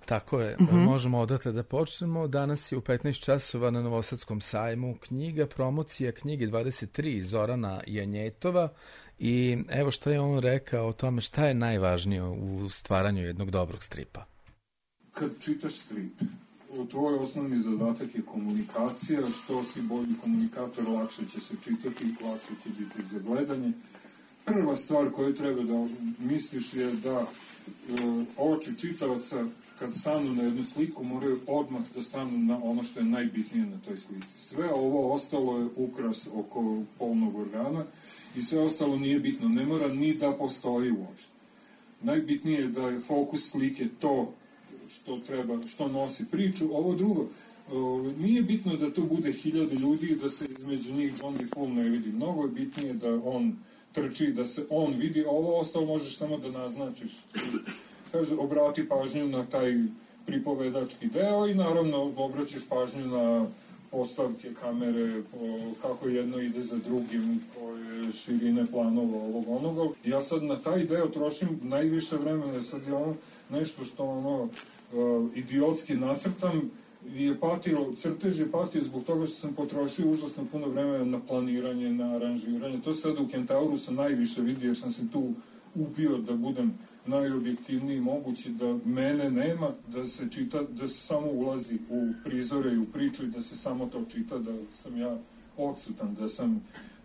Tako je, možemo odatle da počnemo. Danas je u 15 časova na Novosadskom sajmu knjiga, promocija knjige 23 Zorana Janjetova i evo šta je on rekao o tome šta je najvažnije u stvaranju jednog dobrog stripa. Kad čitaš strip, tvoj osnovni zadatak je komunikacija, što si bolji komunikator, lakše će se čitati, lakše će biti za gledanje. Prva stvar koju treba da misliš je da oči čitavaca kad stanu na jednu sliku moraju odmah da stanu na ono što je najbitnije na toj slici. Sve ovo ostalo je ukras oko polnog organa i sve ostalo nije bitno, ne mora ni da postoji uopšte. Najbitnije je da je fokus slike to što treba, što nosi priču. Ovo drugo, nije bitno da tu bude 1000 ljudi i da se između njih John Defoe ne vidi. Mnogo je bitnije da on trči, da se on vidi, a ovo ostalo možeš samo da naznačiš. Kaže, obrati pažnju na taj pripovedački deo i naravno obraćaš pažnju na postavke kamere, kako jedno ide za drugim, koje širine planova ovog onoga. Ja sad na taj deo trošim najviše vremena, sad je ono nešto što idiotski nacrtam, crtež je patio zbog toga što sam potrošio užasno puno vremena na planiranje, na aranžiranje. To se sad u Kentaurusu najviše vidi jer sam se tu ubio da budem najobjektivniji mogući, da mene nema, da se čita, da se samo ulazi u prizore i u priču i da se samo to čita, da sam ja odsutan, da sam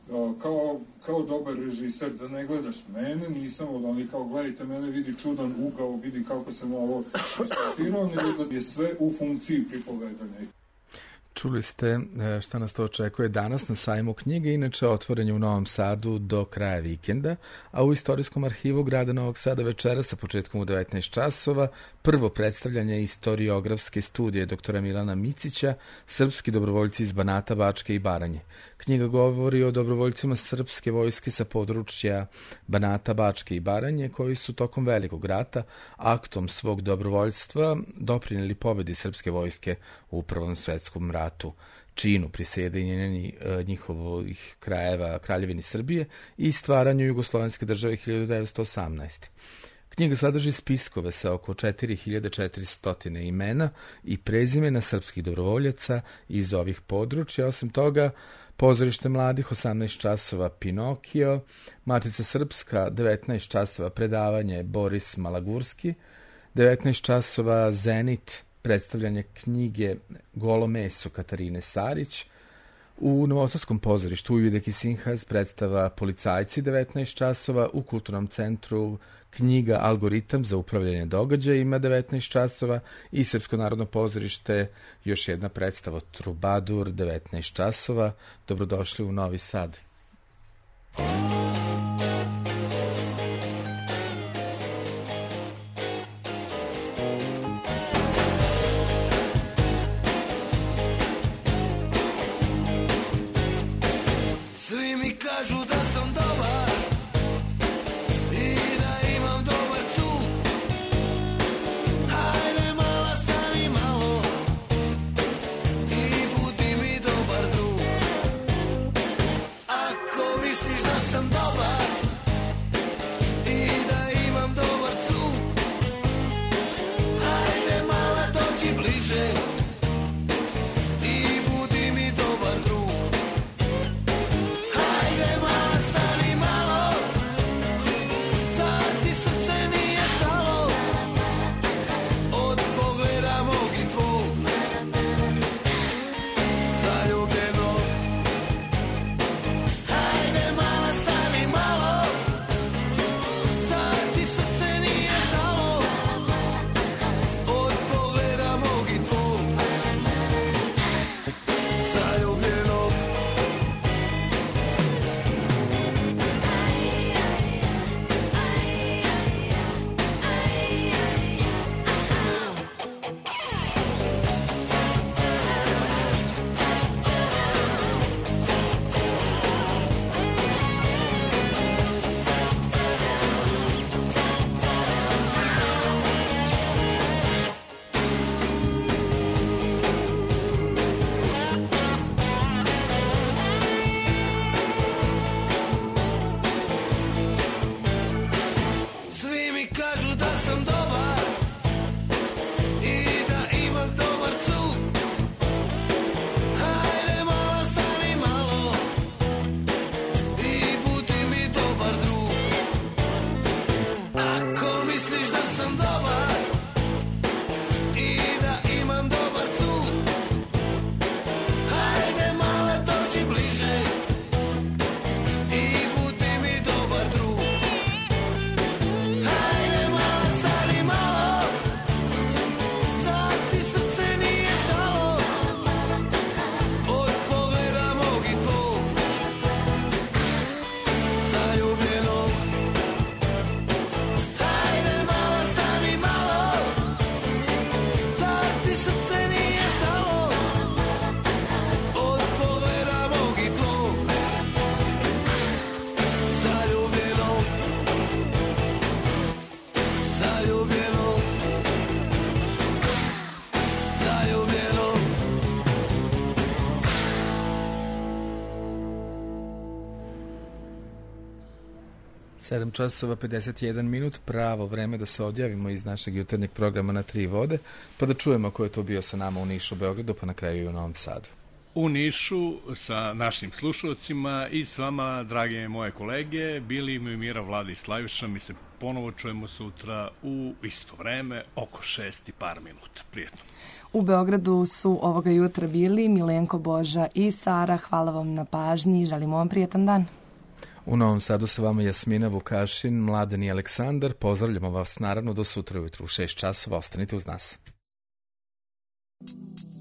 kao dobar režiser, da ne gledaš mene, nisam od onih kao gledajte mene, vidi čudan ugao, vidi kako sam ovo štafirao, nego da je sve u funkciji pripovedanja. Čuli ste šta nas to očekuje danas na sajmu knjige, inače otvoren je u Novom Sadu do kraja vikenda, a u Istorijskom arhivu grada Novog Sada večera sa početkom u 19 časova prvo predstavljanje istoriografske studije doktora Milana Micića, Srpski dobrovoljci iz Banata, Bačke i Baranje. Knjiga govori o dobrovoljcima srpske vojske sa područja Banata, Bačke i Baranje, koji su tokom Velikog rata aktom svog dobrovoljstva doprinijeli pobedi srpske vojske u Prvom svetskom ratu, činu prisjedinjenja njihovih krajeva Kraljevini Srbije i stvaranju Jugoslovenske države 1918. Knjiga sadrži spiskove sa oko 4400 imena i prezimena srpskih dobrovoljaca iz ovih područja. Osim toga, Pozorište mladih 18 časova Pinokio, Matica Srpska 19 časova predavanje Boris Malagurski, 19 časova Zenit, predstavljanje knjige Golo meso Katarine Sarić. U Novosadskom pozorištu Uvidek i Sinhaz predstava Policajci 19 časova, u Kulturnom centru knjiga Algoritam za upravljanje događajima 19 časova i Srpsko narodno pozorište još jedna predstava Trubadur 19 časova. Dobrodošli u Novi Sad. Some 7 časova 51 minut, pravo vreme da se odjavimo iz našeg jutarnjeg programa na Tri vode, pa da čujemo ko je to bio sa nama u Nišu, Beogradu, pa na kraju i u Novom Sadu. U Nišu sa našim slušalcima i s vama, drage moje kolege, bili Mira, Vlada i Slaviša. Mi se ponovo čujemo sutra u isto vreme, oko 6 i par minuta. Prijetno. U Beogradu su ovoga jutra bili Milenko, Boža i Sara. Hvala vam na pažnji i želimo vam prijetan dan. U Novom Sadu sa vama Jasmina Vukašin, Mladen i Aleksandar. Pozdravljamo vas naravno do sutra ujutru u 6 časova. Ostanite uz nas.